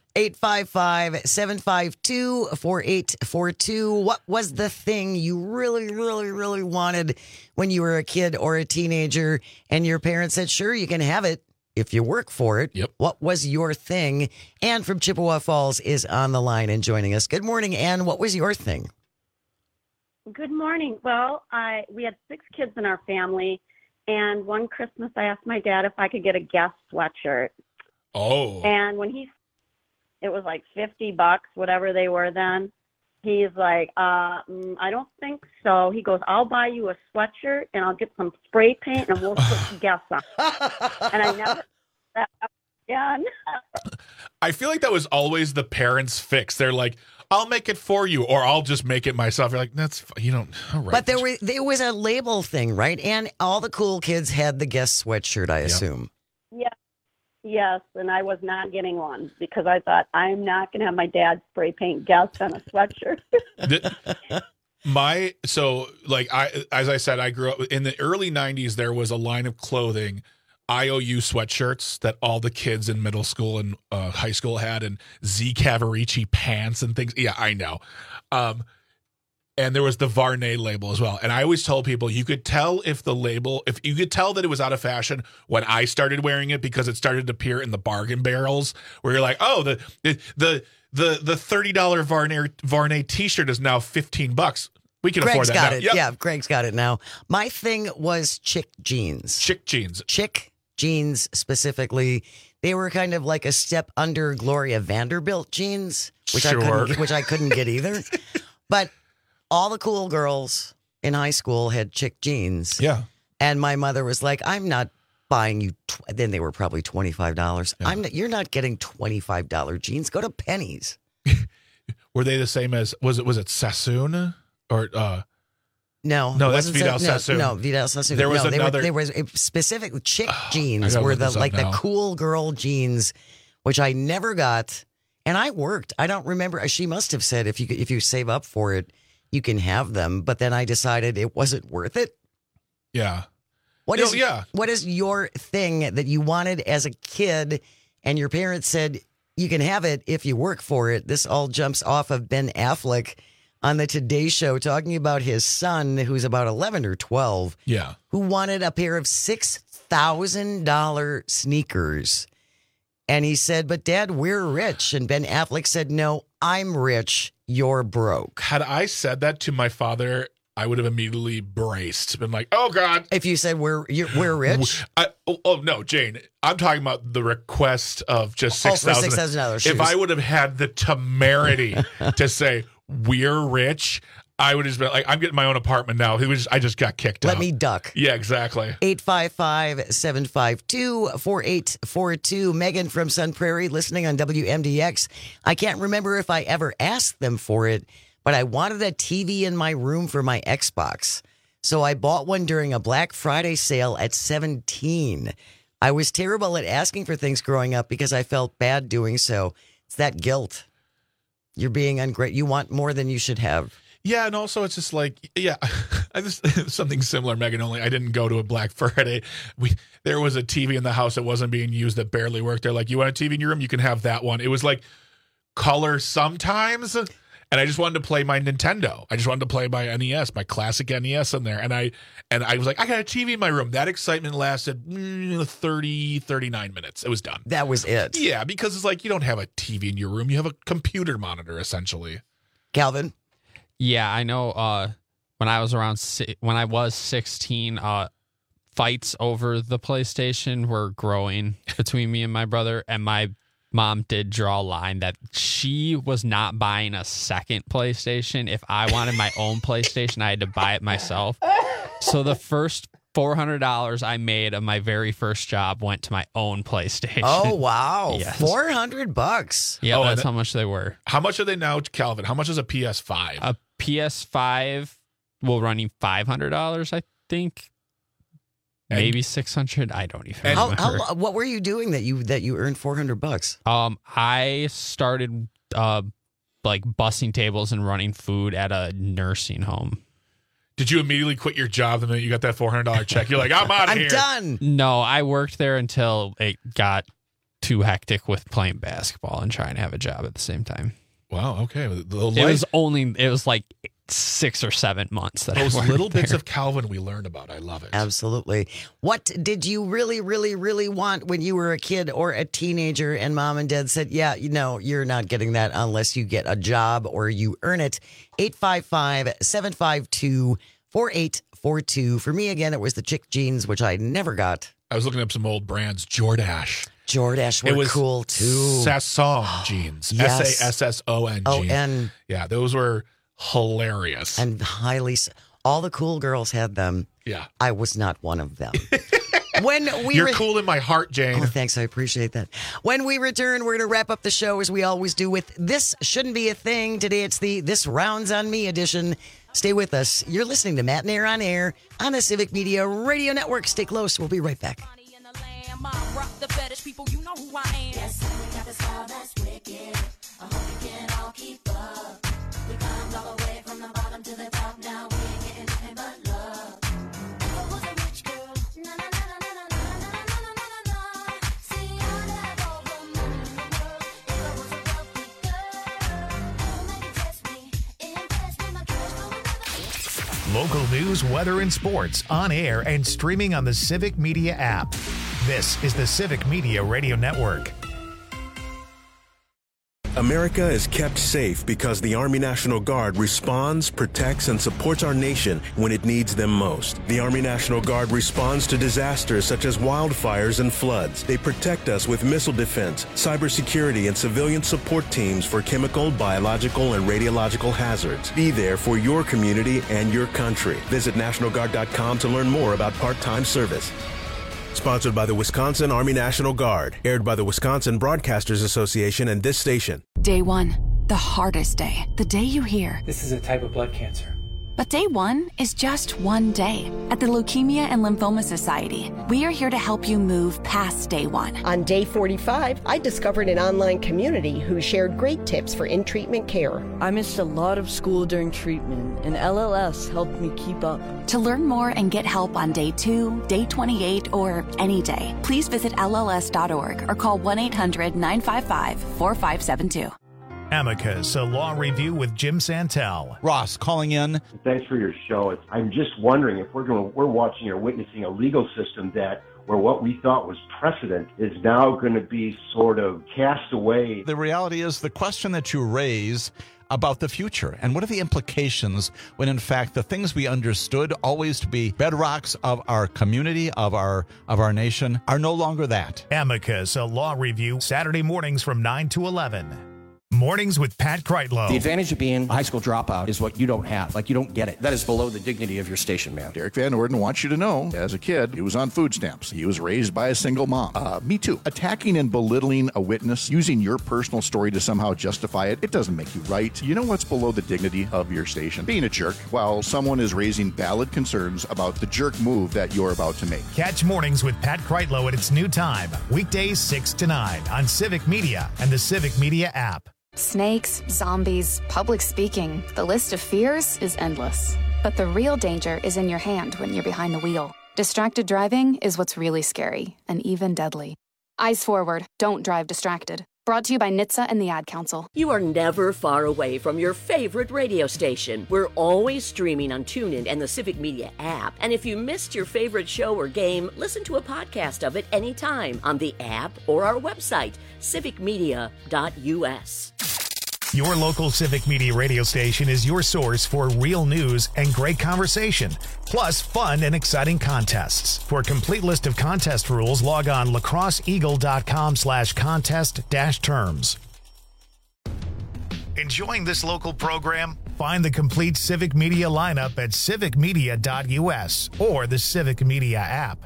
855-752-4842. What was the thing you really, really, really wanted when you were a kid or a teenager, and your parents said, "Sure, you can have it if you work for it"? Yep. What was your thing? Ann from Chippewa Falls is on the line and joining us. Good morning, Ann. What was your thing? Good morning. Well, we had 6 kids in our family, and one Christmas I asked my dad if I could get a Guess sweatshirt. Oh. And when it was like $50, whatever they were then. He's like, I don't think so. He goes, I'll buy you a sweatshirt and I'll get some spray paint and we'll put Guess on. And I never that again. I feel like that was always the parents' fix. They're like, I'll make it for you, or I'll just make it myself. You're like, you don't. All right. But there was a label thing, right? And all the cool kids had the Guess sweatshirt, I assume. Yeah. Yes, and I was not getting one because I thought I'm not going to have my dad spray paint Guess on a sweatshirt. As I said, I grew up in the early 90s. There was a line of clothing, IOU sweatshirts that all the kids in middle school and high school had, and Z Cavaricci pants and things. Yeah, I know. And there was the Varney label as well. And I always told people you could tell if you could tell that it was out of fashion when I started wearing it, because it started to appear in the bargain barrels where you're like, oh, the $30 Varney t-shirt is now $15. We can afford that got now. it. Yep. Yeah, Greg's got it now. My thing was chick jeans. Chick jeans specifically. They were kind of like a step under Gloria Vanderbilt jeans, which I couldn't get either. But all the cool girls in high school had chick jeans. Yeah. And my mother was like, I'm not buying you. Then they were probably $25. Yeah. You're not getting $25 jeans. Go to Penny's. Were they the same as, was it Sassoon? Or, No, that's Vidal Sassoon. No, Vidal Sassoon. There was another. There was specifically chick jeans were the cool girl jeans, which I never got. And I worked. I don't remember. She must have said if you save up for it, you can have them. But then I decided it wasn't worth it. Yeah. What is your thing that you wanted as a kid, and your parents said you can have it if you work for it? This all jumps off of Ben Affleck on the Today Show talking about his son, who's about 11 or 12, who wanted a pair of $6,000 sneakers. And he said, but Dad, we're rich. And Ben Affleck said, no, I'm rich. You're broke. Had I said that to my father, I would have immediately braced. Been like, oh, God. If you said we're rich? No, Jane. I'm talking about the request of just $6,000. $6,000 If I would have had the temerity to say, we're rich, I would have been like, I'm getting my own apartment now. I just got kicked out. Let me duck. Yeah, exactly. 855-752-4842. Megan from Sun Prairie listening on WMDX. I can't remember if I ever asked them for it, but I wanted a TV in my room for my Xbox. So I bought one during a Black Friday sale at 17. I was terrible at asking for things growing up because I felt bad doing so. It's that guilt. You're being ungrateful. You want more than you should have. Yeah, and also it's just like, something similar, Megan, only I didn't go to a Black Friday. There was a TV in the house that wasn't being used that barely worked. They're like, you want a TV in your room? You can have that one. It was like color sometimes, and I just wanted to play my Nintendo. I just wanted to play my NES, my classic NES in there. And I was like, I got a TV in my room. That excitement lasted 39 minutes. It was done. That was it. Yeah, because it's like you don't have a TV in your room. You have a computer monitor, essentially. Calvin? Yeah, I know when I was 16, fights over the PlayStation were growing between me and my brother, and my mom did draw a line that she was not buying a second PlayStation. If I wanted my own PlayStation, I had to buy it myself. So the first $400 I made of my very first job went to my own PlayStation. Oh, wow. Yes. $400. Yeah, that's how much they were. How much are they now, Calvin? How much is a PS5? A PS5 will run you $500, I think. Maybe 600. I don't even remember. What were you doing that you earned $400? I started bussing tables and running food at a nursing home. Did you immediately quit your job the minute you got that $400 check? You're like, I'm out of here. I'm done. No, I worked there until it got too hectic with playing basketball and trying to have a job at the same time. Wow. Okay. It was like 6 or 7 months that those I little there. bits of Calvin we learned about. I love it. Absolutely. What did you really, really, really want when you were a kid or a teenager and mom and dad said, yeah, you're not getting that unless you get a job or you earn it? 855-752-4842. For me, again, it was the chick jeans, which I never got. I was looking up some old brands. Jordache were cool too. Sasson jeans. Yes. Sasson jeans. Oh, yeah, those were hilarious. And all the cool girls had them. Yeah. I was not one of them. You're cool in my heart, Jane. Oh, thanks. I appreciate that. When we return, we're going to wrap up the show as we always do with This Shouldn't Be a Thing. Today it's the This Rounds on Me edition. Stay with us. You're listening to Matt and Air on Air on the Civic Media Radio Network. Stay close. We'll be right back. Rock the fetish people, you know who I am. Yes, we got the style that's wicked. I hope you can all keep up. We climbed all the way from the bottom to the top. Local news, weather, and sports on air and streaming on the Civic Media app. This is the Civic Media Radio Network. America is kept safe because the Army National Guard responds, protects, and supports our nation when it needs them most. The Army National Guard responds to disasters such as wildfires and floods. They protect us with missile defense, cybersecurity, and civilian support teams for chemical, biological, and radiological hazards. Be there for your community and your country. Visit NationalGuard.com to learn more about part-time service. Sponsored by the Wisconsin Army National Guard. Aired by the Wisconsin Broadcasters Association and this station. Day one, the hardest day. The day you hear, this is a type of blood cancer. But day one is just one day. At the Leukemia and Lymphoma Society, we are here to help you move past day one. On day 45, I discovered an online community who shared great tips for in-treatment care. I missed a lot of school during treatment, and LLS helped me keep up. To learn more and get help on day 2, day 28, or any day, please visit LLS.org or call 1-800-955-4572. Amicus, a law review with Jim Santel. Ross calling in. Thanks for your show. I'm just wondering if we're watching or witnessing a legal system where what we thought was precedent is now going to be sort of cast away. The reality is the question that you raise about the future and what are the implications when in fact the things we understood always to be bedrocks of our community, of our nation, are no longer that. Amicus, a law review, Saturday mornings from 9 to 11. Mornings with Pat Kreitlow. The advantage of being a high school dropout is what you don't have. Like, you don't get it. That is below the dignity of your station, man. Derek Van Orden wants you to know, as a kid, he was on food stamps. He was raised by a single mom. Me too. Attacking and belittling a witness, using your personal story to somehow justify it, it doesn't make you right. You know what's below the dignity of your station? Being a jerk while someone is raising valid concerns about the jerk move that you're about to make. Catch Mornings with Pat Kreitlow at its new time, weekdays 6 to 9 on Civic Media and the Civic Media app. Snakes, zombies, public speaking. The list of fears is endless. But the real danger is in your hand when you're behind the wheel. Distracted driving is what's really scary and even deadly. Eyes forward. Don't drive distracted. Brought to you by NHTSA and the Ad Council. You are never far away from your favorite radio station. We're always streaming on TuneIn and the Civic Media app. And if you missed your favorite show or game, listen to a podcast of it anytime on the app or our website, civicmedia.us. Your local Civic Media radio station is your source for real news and great conversation, plus fun and exciting contests. For a complete list of contest rules, log on lacrosseeagle.com/contest-terms. Enjoying this local program? Find the complete Civic Media lineup at civicmedia.us or the Civic Media app.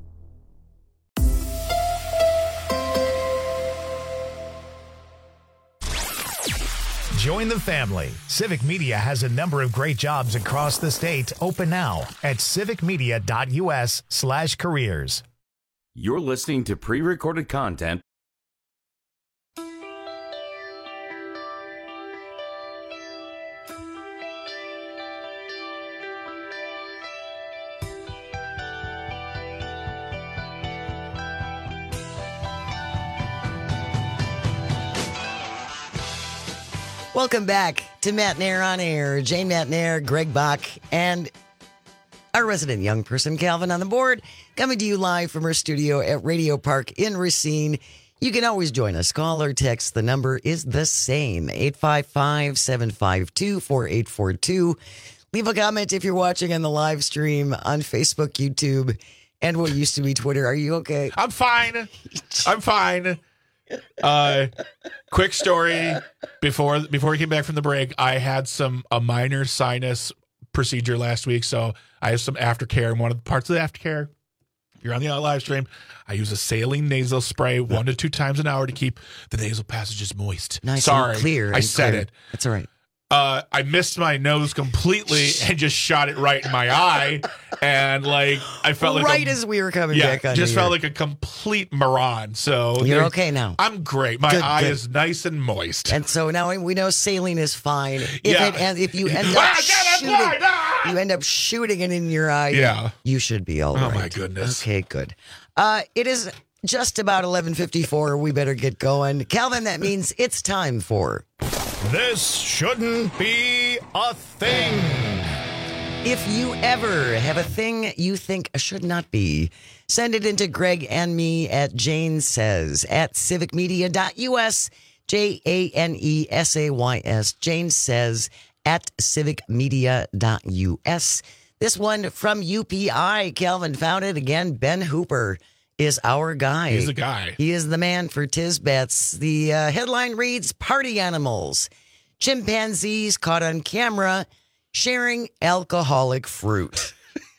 Join the family. Civic Media has a number of great jobs across the state open now at civicmedia.us/careers. You're listening to pre-recorded content. Welcome back to Matt Nair on Air. Jane Matt Nair, Greg Bach, and our resident young person, Calvin, on the board, coming to you live from our studio at Radio Park in Racine. You can always join us. Call or text. The number is the same, 855-752-4842. Leave a comment if you're watching on the live stream on Facebook, YouTube, and what used to be Twitter. Are you okay? I'm fine. I'm fine. Quick story. Before we came back from the break, I had a minor sinus procedure last week, so I have some aftercare. And one of the parts of the aftercare, if you're on the live stream, I use a saline nasal spray 1 to 2 times an hour to keep the nasal passages moist. Nice. Sorry, and clear. I said it. That's all right. I missed my nose completely and just shot it right in my eye, and I felt like as we were coming back on. Just felt like a complete moron. So you're okay now. I'm great. My eye is nice and moist, and so now we know saline is fine. If you end up you end up shooting it in your eye. Yeah, you should be all right. Oh my goodness. Okay, good. It is just about 11:54. We better get going, Calvin. That means it's time for. This shouldn't be a thing. If you ever have a thing you think should not be, send it into Greg and me at Jane Says at civicmedia.us, JANESAYS, Jane Says at civicmedia.us. This one from UPI, Calvin found it again. Ben Hooper is our guy. He's the guy. He is the man for Tisbets. The headline reads, Party Animals. Chimpanzees caught on camera sharing alcoholic fruit.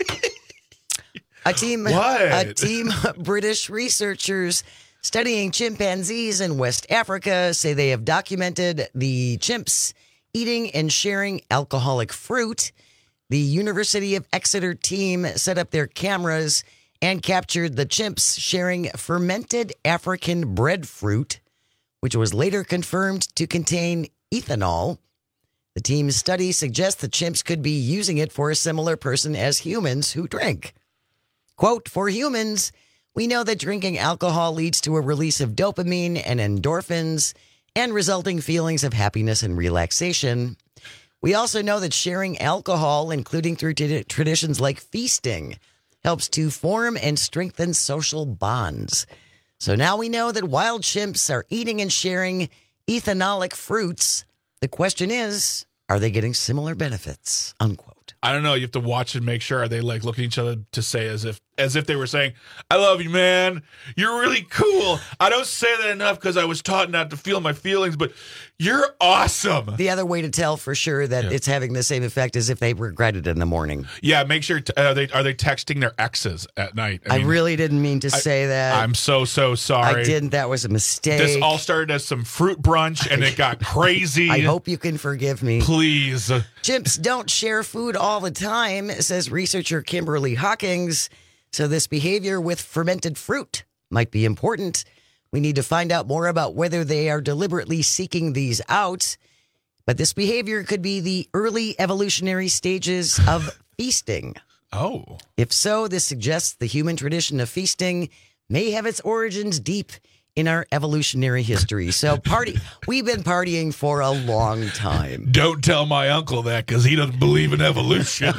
A team of British researchers studying chimpanzees in West Africa say they have documented the chimps eating and sharing alcoholic fruit. The University of Exeter team set up their cameras and captured the chimps sharing fermented African breadfruit, which was later confirmed to contain ethanol. The team's study suggests the chimps could be using it for a similar person as humans who drink. Quote, for humans, we know that drinking alcohol leads to a release of dopamine and endorphins and resulting feelings of happiness and relaxation. We also know that sharing alcohol, including through traditions like feasting, helps to form and strengthen social bonds. So now we know that wild chimps are eating and sharing ethanolic fruits. The question is, are they getting similar benefits? Unquote. I don't know. You have to watch and make sure. Are they like looking at each other to say as if they were saying, I love you, man. You're really cool. I don't say that enough because I was taught not to feel my feelings, but you're awesome. The other way to tell for sure that it's having the same effect is if they regret it in the morning. Yeah, make sure. Are they texting their exes at night? I really didn't mean to say that. I'm so sorry. I didn't. That was a mistake. This all started as some fruit brunch, and it got crazy. I hope you can forgive me. Please. Chimps don't share food all the time, says researcher Kimberly Hawkins. So this behavior with fermented fruit might be important. We need to find out more about whether they are deliberately seeking these out. But this behavior could be the early evolutionary stages of feasting. Oh. If so, this suggests the human tradition of feasting may have its origins deep in our evolutionary history. So we've been partying for a long time. Don't tell my uncle that because he doesn't believe in evolution.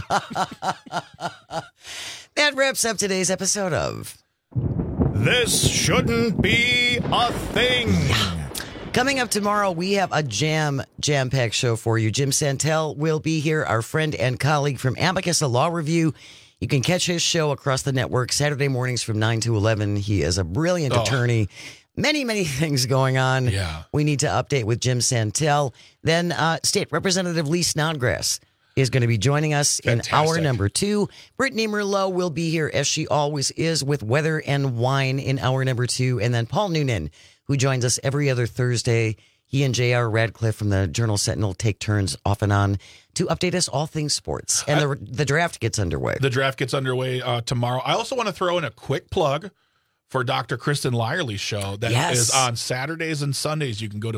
That wraps up today's episode of This Shouldn't Be a Thing. Coming up tomorrow, we have a jam-packed show for you. Jim Santel will be here, our friend and colleague from Amicus, a law review. You can catch his show across the network Saturday mornings from 9 to 11. He is a brilliant attorney. Many, many things going on. Yeah. We need to update with Jim Santel. Then State Representative Lee Snodgrass is going to be joining us in hour number 2. Brittany Merlot will be here, as she always is, with Weather and Wine in hour number 2. And then Paul Noonan, who joins us every other Thursday. He and J.R. Radcliffe from the Journal Sentinel take turns off and on to update us all things sports. And the draft gets underway. The draft gets underway tomorrow. I also want to throw in a quick plug for Dr. Kristen Lyerly's show that is on Saturdays and Sundays. You can go to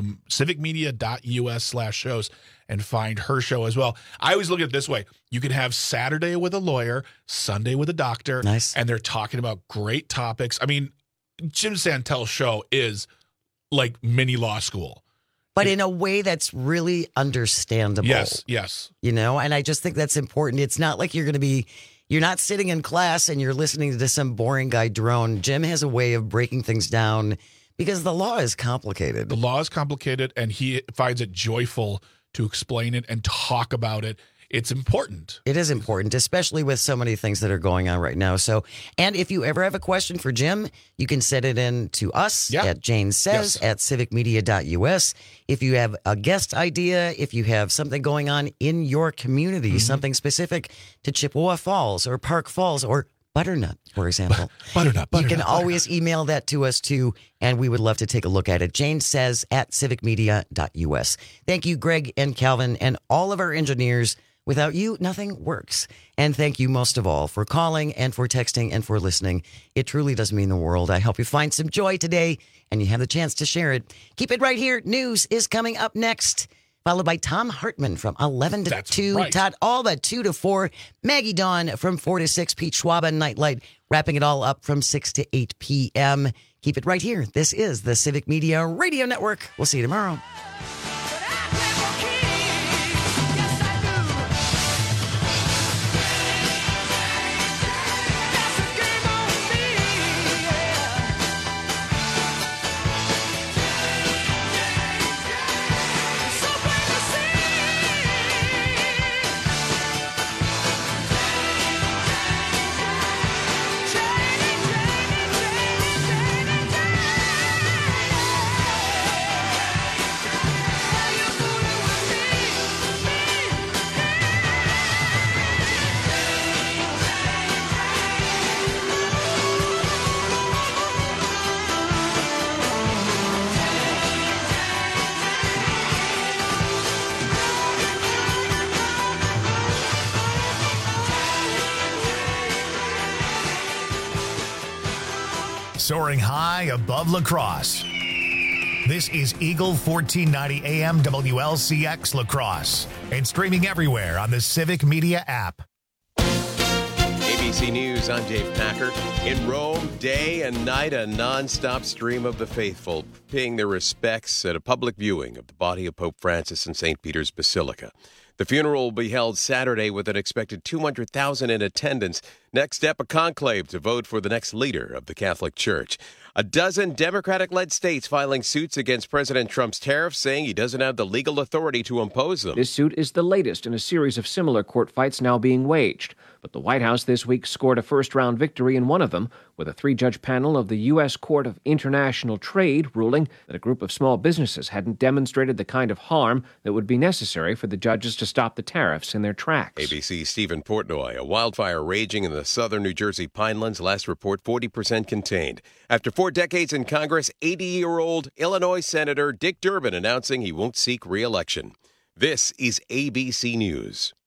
civicmedia.us/shows and find her show as well. I always look at it this way. You can have Saturday with a lawyer, Sunday with a doctor, and they're talking about great topics. I mean, Jim Santel's show is like mini law school. But in a way that's really understandable. Yes. You know, and I just think that's important. It's not like you're not sitting in class and you're listening to some boring guy drone. Jim has a way of breaking things down because the law is complicated. The law is complicated, and he finds it joyful to explain it and talk about it. It's important. It is important, especially with so many things that are going on right now. So, and if you ever have a question for Jim, you can send it in to us at Jane Says at civicmedia.us. If you have a guest idea, if you have something going on in your community, something specific to Chippewa Falls or Park Falls or Butternut, for example. Butternut. You can always email that to us too, and we would love to take a look at it. Jane Says at civicmedia.us. Thank you, Greg and Calvin, and all of our engineers. Without you, nothing works. And thank you most of all for calling and for texting and for listening. It truly does mean the world. I hope you find some joy today and you have the chance to share it. Keep it right here. News is coming up next, followed by Tom Hartman from 11 to 2. Right. Todd Alba, 2 to 4. Maggie Dawn from 4 to 6. Pete Schwab and Nightlight wrapping it all up from 6 to 8 p.m. Keep it right here. This is the Civic Media Radio Network. We'll see you tomorrow. soaring high above La Crosse. This is Eagle 1490 AM WLCX La Crosse and streaming everywhere on the Civic Media app. ABC News, I'm Dave Packer. In Rome, day and night, a nonstop stream of the faithful paying their respects at a public viewing of the body of Pope Francis in St. Peter's Basilica. The funeral will be held Saturday with an expected 200,000 in attendance. Next step, a conclave to vote for the next leader of the Catholic Church. A dozen Democratic-led states filing suits against President Trump's tariffs, saying he doesn't have the legal authority to impose them. This suit is the latest in a series of similar court fights now being waged. But the White House this week scored a first-round victory in one of them, with a 3-judge panel of the U.S. Court of International Trade ruling that a group of small businesses hadn't demonstrated the kind of harm that would be necessary for the judges to stop the tariffs in their tracks. ABC's Stephen Portnoy. A wildfire raging in the southern New Jersey Pinelands. Last report, 40% contained. After 4 decades in Congress, 80-year-old Illinois Senator Dick Durbin announcing he won't seek re-election. This is ABC News.